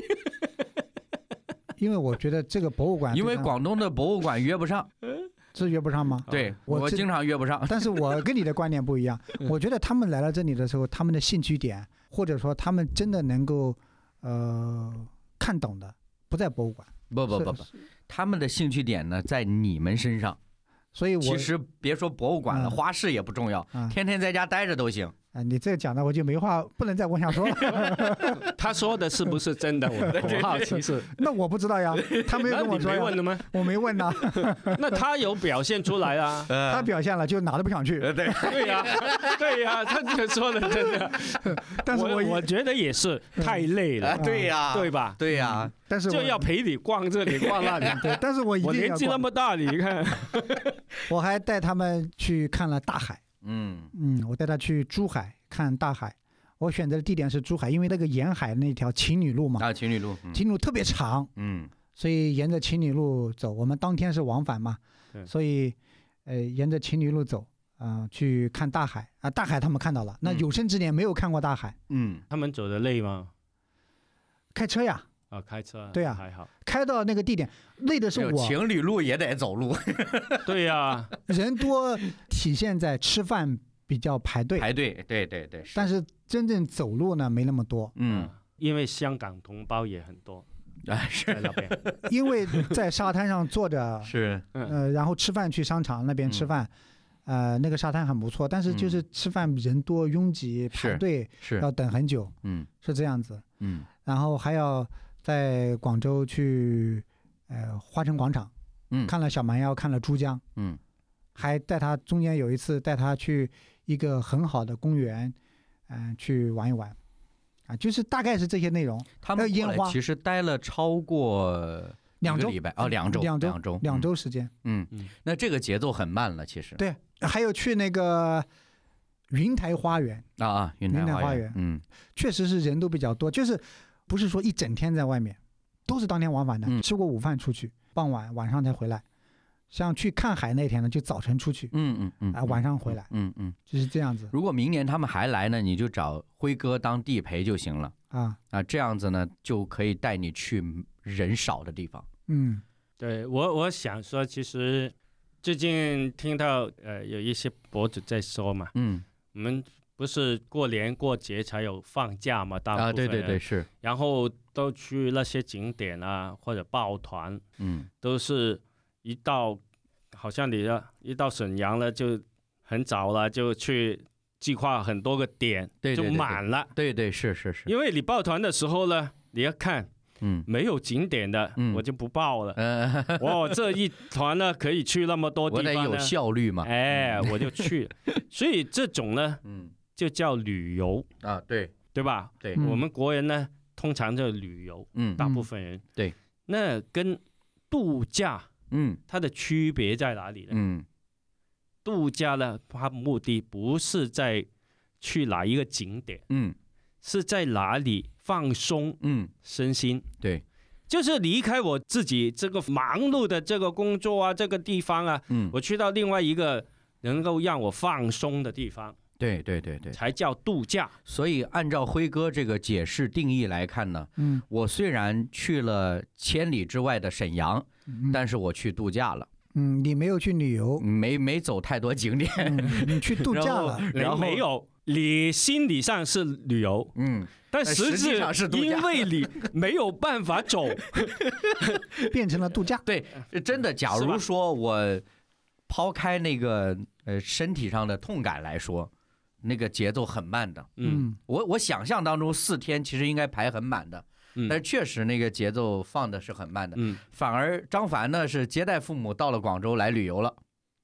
因为我觉得这个博物馆， 因为广东的博物馆约不上， 是约不上吗？ 对，我经常约不上。 但是我跟你的观点不一样，我觉得他们来到这里的时候，他们的兴趣点，或者说他们真的能够呃看懂的，不在博物馆。 不不不不，他们的兴趣点呢在你们身上。 所以我其实别说博物馆了，嗯、花市也不重要，嗯、天天在家待着都行。 啊，你这讲的我就没话，不能再往下说了。 他说的是不是真的？我我好奇是。 那我不知道呀，他没有跟我说呀。 你没问的吗？ 我没问呐。 那他有表现出来啊？ 他表现了，就哪都不想去。 对对呀，对呀，他这个说的真的。 但是我我觉得也是太累了。 对呀， 对吧？ 对呀。 但是就要陪你逛这里逛那里。 对，但是我我年纪那么大，你看。 我还带他们去看了大海。嗯嗯，我带他去珠海看大海。我选择的地点是珠海，因为那个沿海那条情侣路嘛。 啊，情侣路， 嗯、情侣路特别长。嗯，所以沿着情侣路走。我们当天是往返嘛，所以呃沿着情侣路走啊、呃、去看大海啊。大海他们看到了，那有生之年没有看过大海。 嗯，他们走的累吗？ 开车呀。 啊，开车对呀、啊， 还好。 开到那个地点，累的是我。 情侣路也得走路。 对呀、啊， 人多体现在吃饭比较排队。 排队，对对对。 但是真正走路呢，没那么多。 嗯，因为香港同胞也很多。 啊，是在那边。 因为在沙滩上坐着， 是呃，然后吃饭去商场那边吃饭，嗯、呃，那个沙滩很不错，但是就是吃饭人多拥挤，排队是要等很久。 嗯， 是这样子。 嗯， 然后还要。在广州去，呃，花城广场，嗯，看了小蛮腰，看了珠江，嗯，还带他中间有一次带他去一个很好的公园，嗯、呃，去玩一玩，啊，就是大概是这些内容。 他们烟花其实待了超过两周礼拜哦，两周， 两周， 两周， 两周时间。 嗯嗯，那这个节奏很慢了，其实。 对，还有去那个云台花园啊啊，云台花园，嗯， 确实是人都比较多，就是。不是说一整天在外面，都是当天往返的。嗯、吃过午饭出去，傍晚晚上才回来。像去看海那天呢，就早晨出去， 嗯嗯嗯， 啊、呃、晚上回来， 嗯嗯， 就是这样子。 如果明年他们还来呢，你就找辉哥当地陪就行了。啊啊，这样子呢就可以带你去人少的地方。 嗯， 对我我想说，其实最近听到呃有一些博主在说嘛，嗯，我们。不是过年过节才有放假嘛？大部分人、啊、 对对对是， 然后都去那些景点啊，或者抱团，嗯，都是一到，好像你一到沈阳了，就很早了，就去计划很多个点， 对对对对就满了。 对对是是是， 因为你抱团的时候呢，你要看，嗯，没有景点的，嗯、我就不报了。嗯，我这一团呢可以去那么多地方呢， 我得有效率嘛， 哎，嗯、我就去。所以这种呢，嗯。就叫旅游啊，对对吧？ 对， 我们国人呢，通常就旅游，嗯，大部分人， 对， 那跟度假，嗯，它的区别在哪里呢？嗯，度假呢，它目的不是在去哪一个景点，嗯，是在哪里放松，嗯，身心， 对， 就是离开我自己这个忙碌的这个工作啊，这个地方啊，嗯，我去到另外一个能够让我放松的地方。 对对对对， 才叫度假。 所以按照辉哥这个解释定义来看呢，嗯，我虽然去了千里之外的沈阳，嗯、但是我去度假了。 嗯，你没有去旅游， 没没走太多景点， 嗯、你去度假了。 然后没有，你心理上是旅游，嗯，但实际上是度假， 因为你没有办法走， 变成了度假。 对，真的，假如说我抛开那个呃身体上的痛感来说。那个节奏很慢的，嗯，我我想象当中四天其实应该排很满的，嗯，但是确实那个节奏放的是很慢的，嗯，反而张凡呢是接待父母到了广州来旅游了，嗯，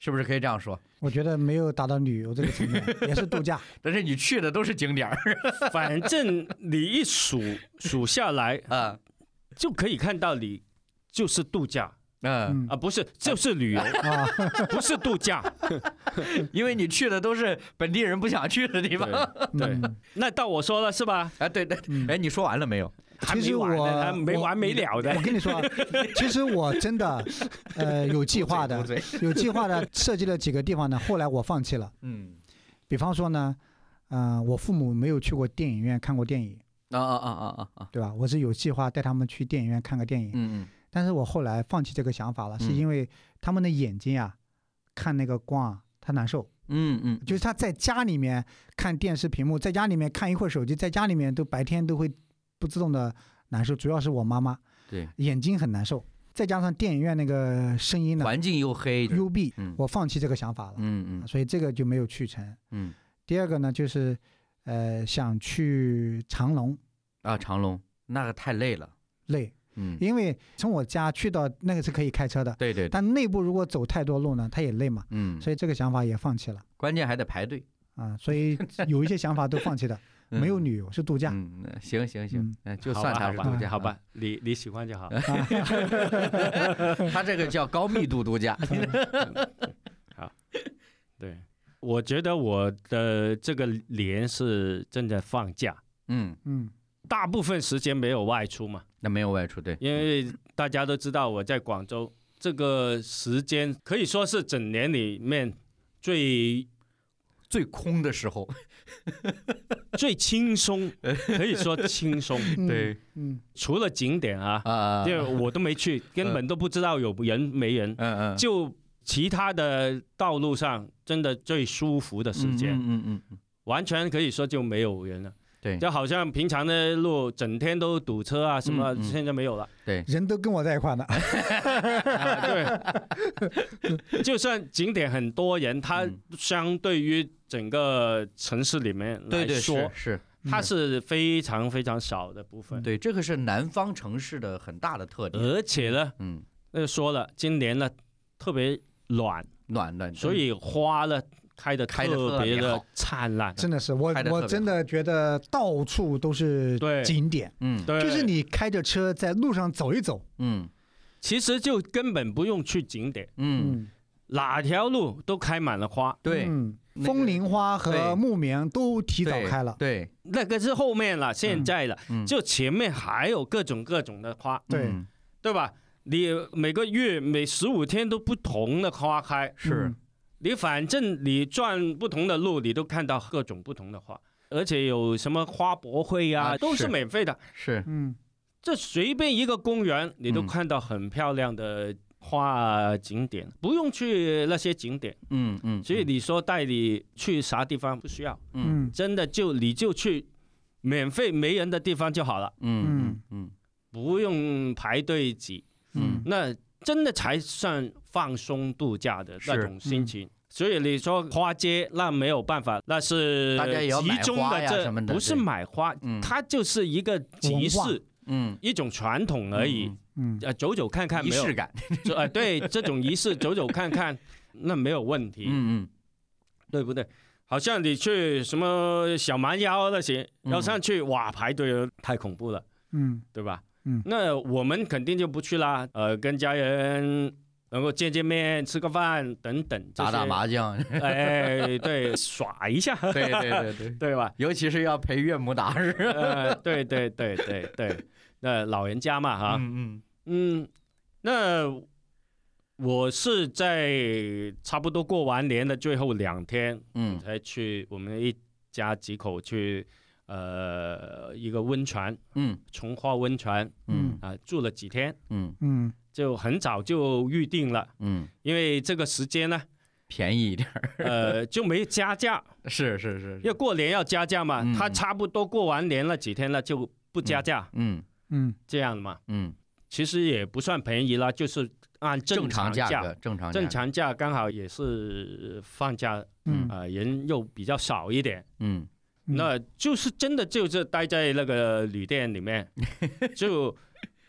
是不是可以这样说？ 我觉得没有达到旅游这个层面，也是度假。 但是你去的都是景点儿， 反正你一数数下来啊，就可以看到你就是度假。嗯啊，不是，就是旅游啊，不是度假， 因为你去的都是本地人不想去的地方。 对，对那到我说了是吧？ 啊，对对，哎，你说完了没有？ 其实我还没完没了的。 我跟你说，其实我真的呃有计划的，有计划的设计了几个地方呢，后来我放弃了。嗯，比方说呢，嗯、呃，我父母没有去过电影院看过电影。 啊啊啊啊啊啊！ 对吧？我是有计划带他们去电影院看个电影。嗯嗯。但是我后来放弃这个想法了，是因为他们的眼睛啊，看那个光啊，他难受。嗯嗯，就是他在家里面看电视屏幕，在家里面看一会儿手机，在家里面都白天都会不自动的难受。主要是我妈妈， 对， 眼睛很难受，再加上电影院那个声音呢， 环境又黑， 幽闭，我放弃这个想法了。嗯嗯，所以这个就没有去成。嗯，第二个呢，就是呃想去长隆啊，长隆那个太累了， 累。嗯，因为从我家去到那个是可以开车的， 对 对, 对， 但内部如果走太多路呢，它也累嘛，嗯，所以这个想法也放弃了。 关键还得排队啊，所以有一些想法都放弃的，嗯、没有旅游是度假。 嗯，行行行，嗯、就算它是度假， 好吧，你你喜欢就好。 他这个叫高密度度假。 好，对，我觉得我的这个年是真的放假，嗯嗯。大部分时间没有外出嘛， 那没有外出，对， 因为大家都知道我在广州，这个时间可以说是整年里面最最空的时候， 最轻松，可以说轻松，对，嗯，除了景点啊，啊，因为我都没去，根本都不知道有人没人，嗯嗯，就其他的道路上真的最舒服的时间，嗯嗯嗯，完全可以说就没有人了。 对， 就好像平常的路整天都堵车啊什么，嗯嗯、现在没有了。 对， 人都跟我在一块呢。 对，就算景点很多人，它相对于整个城市里面来说， 对对是， 它是非常非常少的部分。 对，这个是南方城市的很大的特点。 而且呢，嗯，那说了，今年呢特别暖暖的， 所以花呢。开的特别的灿烂， 真的是我我真的觉得到处都是景点，嗯，对，就是你开着车在路上走一走， 嗯，其实就根本不用去景点，嗯，哪条路都开满了花， 对， 嗯，风铃花和木棉都提早开了， 对， 那个是后面了，现在了，就前面还有各种各种的花， 对， 对吧？你每个月每十五天都不同的花开， 是。 你反正你转不同的路，你都看到各种不同的花，而且有什么花博会啊，啊都是免费的。 是， 嗯，这随便一个公园，你都看到很漂亮的花景点，嗯、不用去那些景点。嗯嗯。所以你说带你去啥地方不需要，嗯，真的就你就去免费没人的地方就好了。嗯嗯嗯，不用排队挤。嗯，那真的才算放松度假的那种心情。所以你说花街那没有办法，那是集中的，这不是买花，它就是一个集市，嗯，一种传统而已，嗯，呃，走走看看， 仪式感， 呃，对，这种仪式走走看看，那没有问题，嗯嗯，对不对？好像你去什么小蛮腰那些，要上去哇排队太恐怖了，嗯，对吧？嗯，那我们肯定就不去啦，呃，跟家人。能够见见面、吃个饭等等， 打打麻将， 哎，对，耍一下， 对对对对， 对吧？ 尤其是要陪岳母打是， 呃，对对对对对，那老人家嘛，哈，嗯嗯嗯，那我是在差不多过完年的最后两天，嗯，才去我们一家几口去，呃，一个温泉，嗯，从化温泉，嗯啊，住了几天，嗯嗯。就很早就预定了，嗯，因为这个时间呢便宜一点， 呃，就没加价， 是是是， 因为过年要加价嘛，嗯、他差不多过完年了几天了就不加价，嗯嗯，这样嘛，嗯，其实也不算便宜啦，就是按正常价， 正常价，正常正常价刚好也是放假，嗯啊、呃，人又比较少一点，嗯，那就是真的就是待在那个旅店里面，就。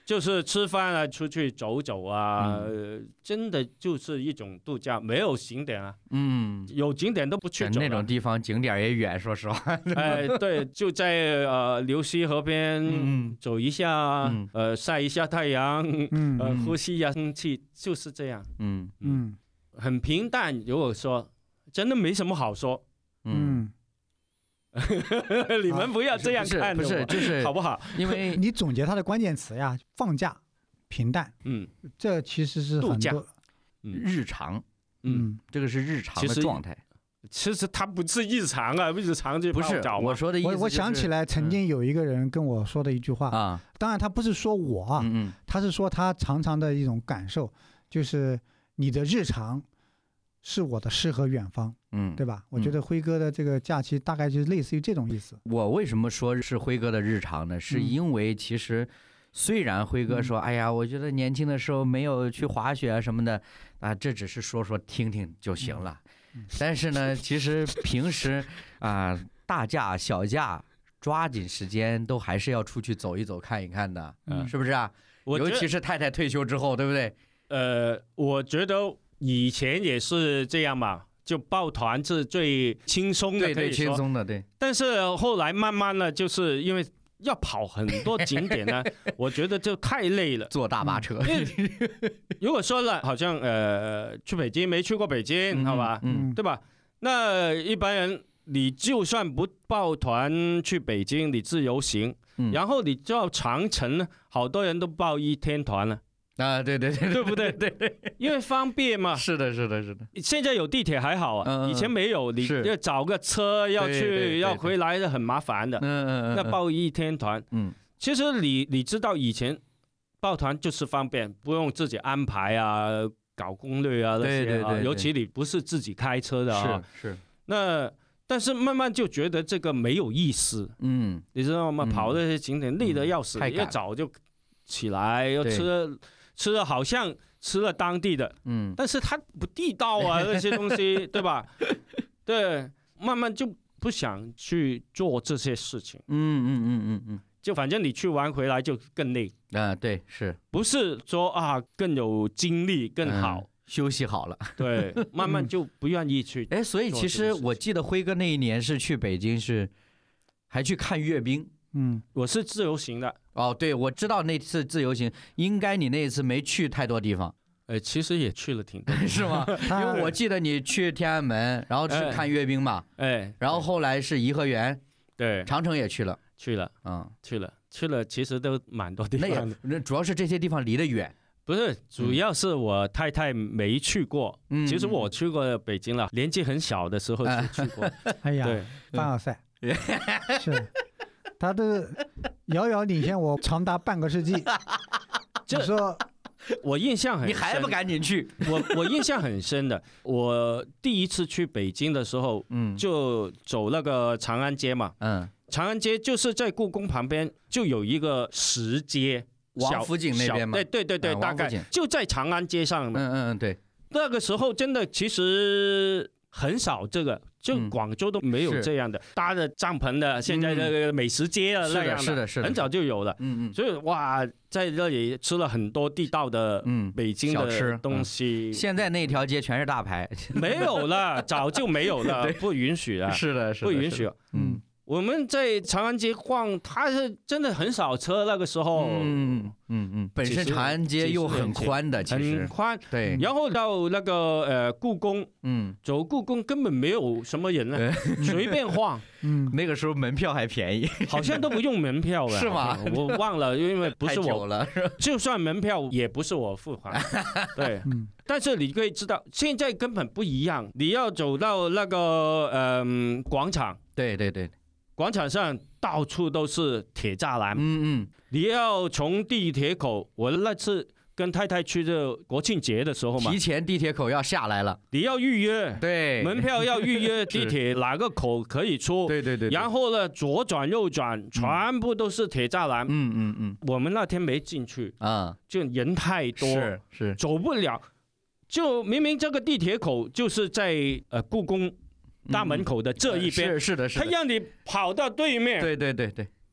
就是吃饭啊，出去走走啊， 嗯、 真的就是一种度假，没有景点啊。 嗯， 有景点都不去走。 那种地方景点也远，说实话。 哎，对，就在呃流溪河边走一下，嗯、呃晒一下太阳，嗯、呃呼吸一下空气，就是这样。 嗯嗯，很平淡。如果说真的没什么好说。 嗯。 你们不要这样看， 不是就是好不好？ 因为你总结它的关键词呀，放假、平淡， 嗯， 这其实是很多日常， 嗯， 这个是日常的状态。 其实它不是日常啊，日常就不是我说的意思、就是。 我我想起来，曾经有一个人跟我说的一句话啊，当然他不是说我啊， 嗯嗯， 他是说他常常的一种感受，就是你的日常是我的诗和远方。嗯，对吧？我觉得辉哥的这个假期大概就是类似于这种意思。 我为什么说是辉哥的日常呢？是因为其实虽然辉哥说，嗯、哎呀，我觉得年轻的时候没有去滑雪啊什么的啊，这只是说说听听就行了。嗯、但是呢，其实平时啊，大假小假抓紧时间都还是要出去走一走看一看的，嗯、是不是啊？尤其是太太退休之后，对不对？ 呃，我觉得以前也是这样嘛。就抱团是最轻松的， 对对，轻松的，对。 但是后来慢慢的，就是因为要跑很多景点呢，我觉得就太累了。 坐大巴车。 如果说了，好像呃去北京没去过北京， 嗯、 好吧， 嗯， 对吧？那一般人，你就算不抱团去北京，你自由行，嗯、然后你就要长程呢，好多人都报一天团了。 啊，对对对， 对不对？对对，因为方便嘛。 是的，是的，是的。 现在有地铁还好啊，嗯、以前没有，你要找个车要去，对对对对，要回来是很麻烦的。嗯嗯嗯。那报一天团，嗯，其实你你知道以前报团就是方便，不用自己安排啊，搞攻略啊那些啊， 对对对对， 尤其你不是自己开车的啊。 是是。 那但是慢慢就觉得这个没有意思，嗯，你知道吗？嗯、跑那些景点累得要死，嗯、一早就起来要吃。吃了好像吃了当地的，嗯，但是它不地道啊，那些东西，对吧？对，慢慢就不想去做这些事情。 嗯嗯嗯嗯嗯， 就反正你去完回来就更累啊，对，是不是说啊更有精力更好、嗯、 休息好了？ 对，慢慢就不愿意去。 哎，所以其实我记得辉哥那一年是去北京，是还去看阅兵。 嗯，我是自由行的。 哦，对，我知道那次自由行，应该你那一次没去太多地方。 呃，其实也去了挺多， 是吗？因为我记得你去天安门，然后去看阅兵嘛， 哎， 然后后来是颐和园， 对， 长城也去了， 去了，嗯，去了，去了，其实都蛮多地方的。 那主要是这些地方离得远。 不是，主要是我太太没去过。嗯，其实我去过北京了，年纪很小的时候就去过。 哎呀，凡尔赛，是。他的遥遥领先我长达半个世纪。就说， 我印象很深， 你还不赶紧去？ 我我印象很深的，我第一次去北京的时候，嗯，就走那个长安街嘛，嗯，长安街就是在故宫旁边就有一个石阶， 王府井那边嘛， 对对对对，大概就在长安街上嘛， 嗯嗯对。 那个时候真的其实很少这个。就广州都没有这样的、嗯、搭着帐篷的，现在这个美食街啊那样的， 是的，是的， 很早就有了。嗯嗯，所以哇，在这里吃了很多地道的嗯北京的东西。 嗯、现在那条街全是大牌， 没有了，早就没有了，不允许啊。 是的，是的， 不允许。嗯。我们在长安街逛，它是真的很少车，那个时候， 嗯嗯嗯，本身长安街又很宽的，其实很宽， 对。 然后到那个呃故宫，嗯，走故宫根本没有什么人呢，随便晃， 嗯，那个时候门票还便宜， 好像都不用门票了， 是吗？ 我忘了，因为不是我了，就算门票也不是我付款，对，嗯。但是你可以知道，现在根本不一样，你要走到那个嗯、呃、广场， 对对对。 广场上到处都是铁栅栏，嗯嗯，你要从地铁口，我那次跟太太去这国庆节的时候嘛， 提前地铁口要下来了， 你要预约， 对， 门票要预约地铁哪个口可以出， 对对 对, 对， 然后呢左转右转全部都是铁栅栏， 嗯嗯嗯， 我们那天没进去啊，就人太多， 是是走不了，就明明这个地铁口就是在呃故宫大门口的这一边， 嗯、是是的，是的， 他让你跑到对面， 对对对对，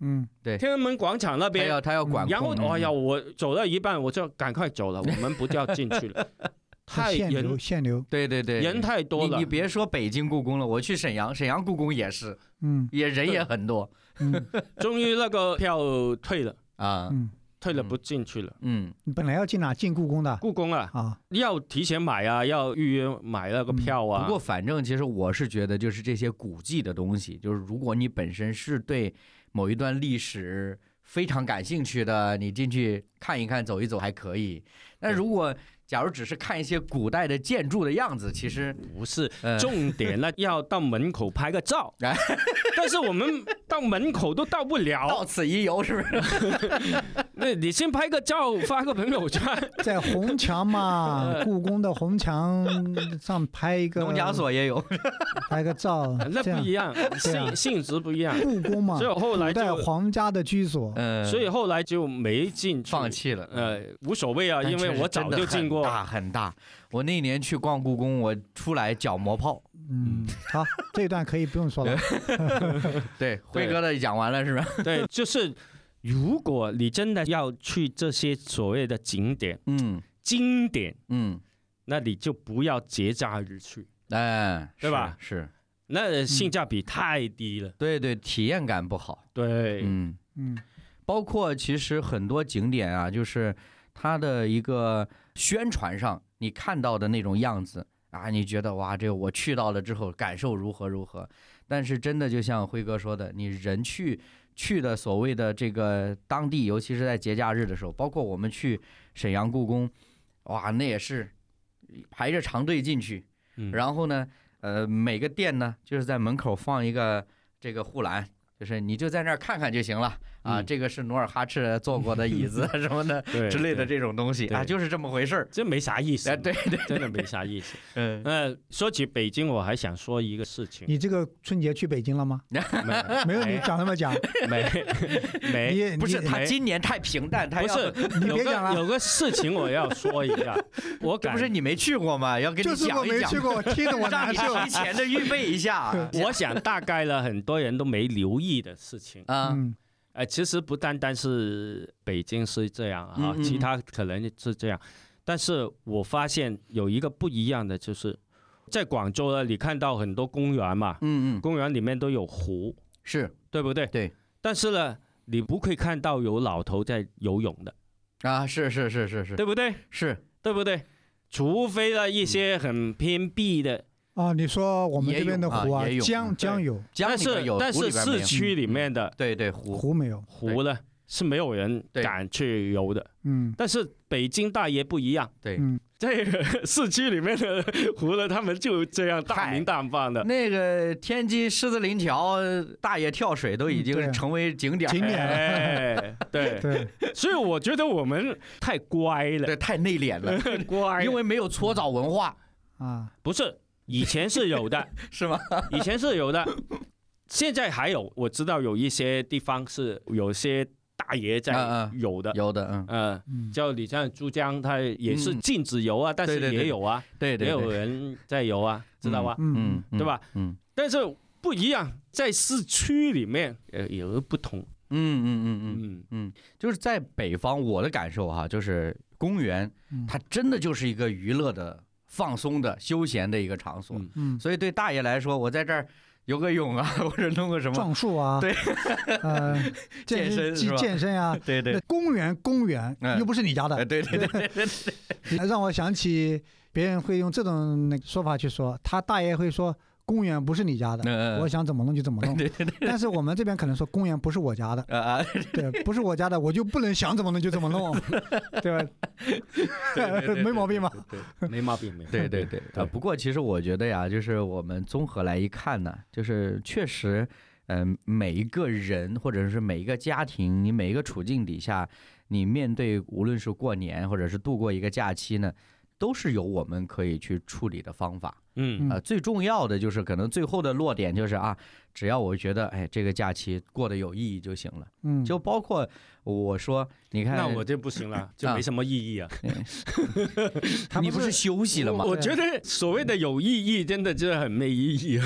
嗯， 对， 天安门广场那边， 他要他要管控。 然后，哎呀，我走到一半，我就赶快走了，我们不要进去了。太限流，限流， 对对对， 人太多了。 你你别说北京故宫了，我去沈阳，沈阳故宫也是， 嗯， 也人也很多。 嗯， 终于那个票退了啊， 嗯， 退了不进去了。 嗯， 你本来要进哪？进故宫的。 故宫啊，啊，要提前买啊，要预约买那个票啊。 不过反正其实我是觉得，就是这些古迹的东西，就是如果你本身是对某一段历史非常感兴趣的，你进去看一看、走一走还可以。但如果假如只是看一些古代的建筑的样子，其实不是重点呢，要到门口拍个照。但是我们到门口都到不了， 到此一游是不是？ 那你先拍个照，发个朋友圈， 在红墙嘛，故宫的红墙上拍一个， 农家所也有， 拍个照， 那不一样，性性质不一样。 故宫嘛， 所以后来古代皇家的居所， 嗯，所以后来就没进去， 放弃了。 呃，无所谓啊，因为我早就进过， 大很大。我那年去逛故宫，我出来脚磨泡。 嗯，好，这一段可以不用说了。 对，辉哥的讲完了是吧？ 对，就是如果你真的要去这些所谓的景点，嗯，经典，嗯，那你就不要节假日去， 哎， 对吧？ 是， 那性价比太低了。 对对，体验感不好。 对， 嗯嗯，包括其实很多景点啊，就是它的一个宣传上你看到的那种样子。啊，你觉得哇，这个我去到了之后感受如何如何？但是真的就像辉哥说的，你人去去的所谓的这个当地，尤其是在节假日的时候，包括我们去沈阳故宫，哇，那也是排着长队进去，嗯、然后呢，呃，每个店呢就是在门口放一个这个护栏，就是你就在那儿看看就行了。啊，这个是努尔哈赤坐过的椅子什么的之类的这种东西啊，就是这么回事儿， 这没啥意思。 对对， 真的没啥意思。嗯，呃，说起北京，我还想说一个事情。 你这个春节去北京了吗？没有，你讲什么讲？ 没没， 不是他今年太平淡，他不是你别讲了。 有个事情我要说一下，我这不是你没去过吗？要跟你讲一讲。 就是我没去过，我听得我难受。 提前的预备一下。 我想大概了很多人都没留意的事情啊。呃，其实不单单是北京是这样啊，嗯嗯其他可能是这样，但是我发现有一个不一样的，就是在广州呢，你看到很多公园嘛，嗯嗯，公园里面都有湖， 是对不对？ 对。 但是呢，你不会看到有老头在游泳的啊，是是是是是， 对不对？ 是， 对不对？除非呢一些很偏僻的。 啊，你说我们这边的湖啊，江江有， 但是但是市区里面的对对湖湖没有， 湖呢是没有人敢去游的。嗯，但是北京大爷不一样， 对， 这个市区里面的湖呢，他们就这样大名大放的。 那个天津狮子林桥大爷跳水都已经成为景点， 景点， 哎，对对，所以我觉得我们太乖了， 对，太内敛了， 乖， 因为没有搓澡文化啊， 不是。以前是有的， 是吗？ 以前是有的，现在还有。我知道有一些地方是有些大爷在有的， 有的， 嗯，叫你像珠江，它也是禁止游啊，但是也有啊， 对对， 也有人在游啊，知道吧？嗯，对吧？嗯，但是不一样，在市区里面呃有不同。 嗯嗯嗯嗯嗯，就是在北方，我的感受哈，就是公园它真的就是一个娱乐的。放松的、休闲的一个场所，嗯，所以对大爷来说，我在这儿游个泳啊，或者弄个什么撞树啊， 对， 呃， 健身是吧？ 健身啊， 对对。 公园，公园又不是你家的， 对对对对对。让我想起别人会用这种那个说法去说，他大爷会说。公园不是你家的，嗯、我想怎么弄就怎么弄。对对对，但是我们这边可能说公园不是我家的，啊、对，不是我家的，我就不能想怎么弄就怎么弄，对吧？ 对对对没毛病吧？ 对对没毛病，没毛病。 对对对。啊，不过其实我觉得呀，就是我们综合来一看呢，就是确实，嗯、呃，每一个人或者是每一个家庭，你每一个处境底下，你面对无论是过年或者是度过一个假期呢。都是有我们可以去处理的方法，嗯啊、呃，最重要的就是可能最后的落点就是啊，只要我觉得哎这个假期过得有意义就行了，嗯，就包括我说你看， 那我就不行了，就没什么意义啊。 你不是休息了吗？ 我觉得所谓的有意义，真的就是很没意义啊。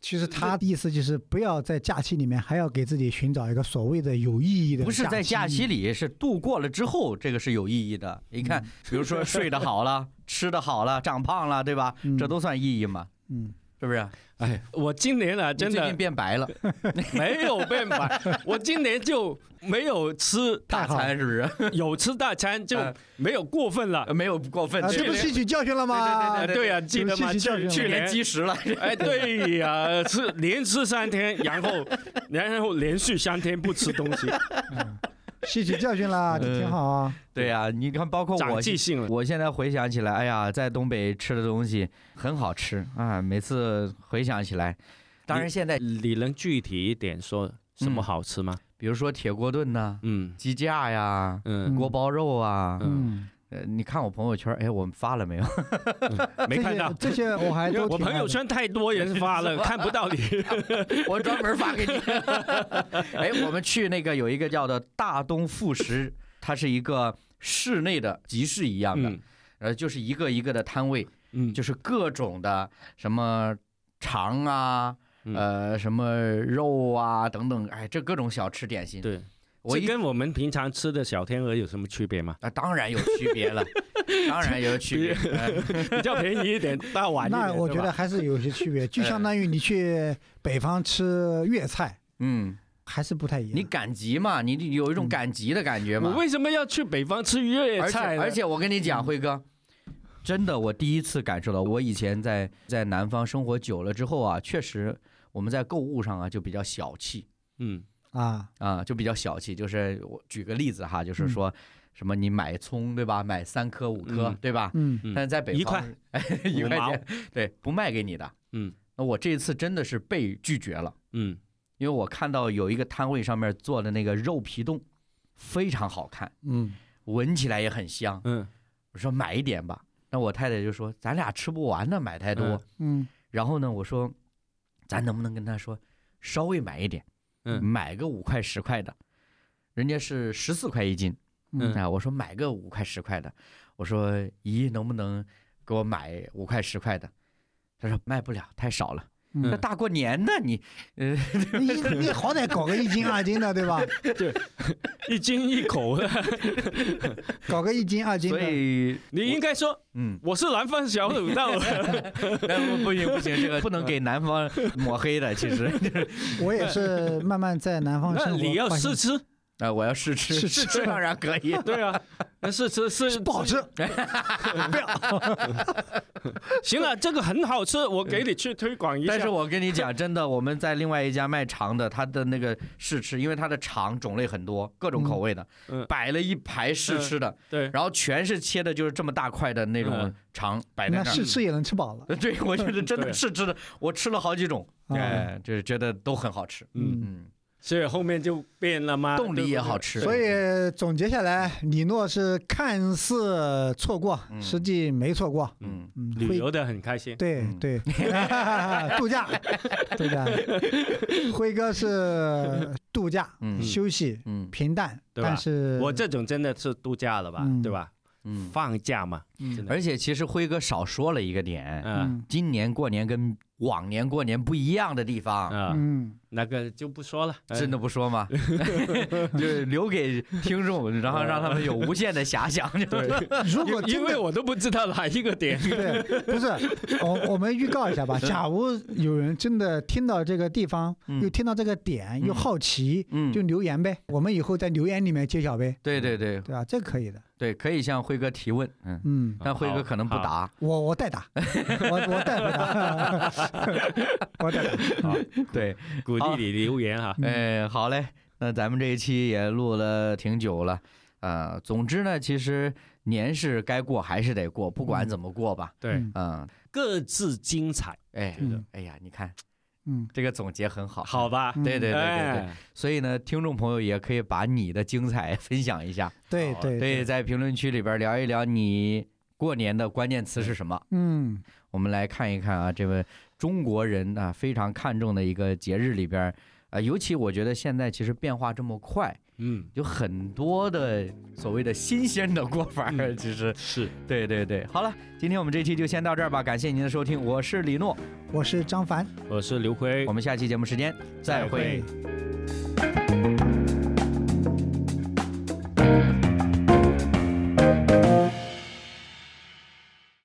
其实他的意思就是不要在假期里面还要给自己寻找一个所谓的有意义的假期。 不是在假期里，是度过了之后，这个是有意义的。你看，嗯、比如说睡得好了，吃得好了，长胖了，对吧？嗯、这都算意义嘛？嗯。是不是？ 哎，我今年啊，真的最近变白了， 没有变白，我今年就没有吃大餐，是不是？ 有吃大餐就没有过分了， 没有过分， 这不吸取教训了吗？ 对对对对呀，记得吗？去去年积食了， 哎，对呀，吃连吃三天，然后然后连续三天不吃东西。 吸取教训了，这挺好啊。 对呀、啊，你看，包括我，我现在回想起来，哎呀，在东北吃的东西很好吃啊，每次回想起来，当然现在你, 你能具体一点说什么好吃吗？嗯、 比如说铁锅炖呐、啊，嗯，鸡架呀，嗯，锅包肉啊，嗯。呃，你看我朋友圈，哎，我们发了没有？ 嗯、没看到这些，这些我还都我朋友圈太多人发了，看不到你。 我专门发给你。哎，我们去那个有一个叫做大东副食，它是一个室内的集市一样的，嗯、呃，就是一个一个的摊位，嗯，就是各种的什么肠啊，嗯、呃，什么肉啊等等，哎，这各种小吃点心。 对。这跟我们平常吃的小天鹅有什么区别吗？ 啊，当然有区别了，当然有区别， 比较便宜一点，大碗一点。 那我觉得还是有些区别，就相当于你去北方吃粤菜，嗯，还是不太一样。 你赶集嘛，你有一种赶集的感觉嘛。 我为什么要去北方吃粤菜？ 而且我跟你讲，辉哥，真的，我第一次感受到，我以前在在南方生活久了之后啊，确实我们在购物上啊就比较小气，嗯。啊啊，就比较小气，就是我举个例子哈，就是说什么你买葱对吧，买三颗五颗、嗯、对吧？嗯，但是在北方一块一块钱，对，不卖给你的。嗯，那我这一次真的是被拒绝了。嗯，因为我看到有一个摊位上面做的那个肉皮冻非常好看，嗯，闻起来也很香。嗯，我说买一点吧，那我太太就说咱俩吃不完呢，买太多。嗯，然后呢，我说咱能不能跟他说稍微买一点。嗯，买个五块十块的，人家是十四块一斤，嗯啊，我说买个五块十块的，我说姨能不能给我买五块十块的？他说卖不了，太少了。那、嗯、大过年的你，呃， 你你好歹搞个一斤二斤的，对吧？ 对，一斤一口的， 搞个一斤二斤的。 所以你应该说，嗯，我是南方小土豆。 不不行不行，这个不能给南方抹黑的。其实我也是慢慢在南方生活。 那你要试吃。 啊、呃，我要试吃，试吃当然可以。 对啊，那试吃是不好吃，不要。 行了，这个很好吃，我给你去推广一下。 但是我跟你讲，真的，我们在另外一家卖肠的，他的那个试吃，因为他的肠种类很多，各种口味的，嗯、摆了一排试吃的，嗯、 对， 然后全是切的就是这么大块的那种肠摆在那儿。 那试吃也能吃饱了。 对，我觉得真的试吃的，我吃了好几种，哎、嗯，就是觉得都很好吃。嗯嗯。 所以后面就变了吗？ 冻梨也好吃。 所以总结下来，李诺是看似错过，嗯、实际没错过。 嗯嗯，旅游的很开心。 对、嗯、对，度假，度假。辉哥是度假、嗯、休息、嗯、平淡，但是我这种真的是度假了吧，嗯、对吧？嗯，放假嘛。 嗯，而且其实辉哥少说了一个点，嗯，今年过年跟往年过年不一样的地方， 嗯，那个就不说了， 真的不说吗？就是留给听众，然后让他们有无限的遐想。 对，如果因为我都不知道哪一个点， 对，不是，我我们预告一下吧。假如有人真的听到这个地方，嗯、又听到这个点，又好奇，嗯，就留言呗。我们以后在留言里面揭晓呗。 对对对， 对啊，这可以的。 对，可以向辉哥提问，嗯嗯，但辉哥可能不答， 我我代答，我我代回答，我代答。 好，对，鼓励你留言哈。 哎，好嘞，那咱们这一期也录了挺久了，呃，总之呢，其实年是该过还是得过，不管怎么过吧。 对，嗯，各自精彩。 哎，哎呀，你看。嗯，这个总结很好， 好吧？ 对对对对对，所以呢，听众朋友也可以把你的精彩分享一下， 对对对，在评论区里边聊一聊你过年的关键词是什么。嗯，我们来看一看啊，这位中国人啊非常看重的一个节日里边，啊，尤其我觉得现在其实变化这么快，嗯，有很多的所谓的新鲜的过法，其实是， 对对对。好了，今天我们这期就先到这儿吧，感谢您的收听，我是李诺。 我是张凡， 我是刘辉， 我们下期节目时间再会。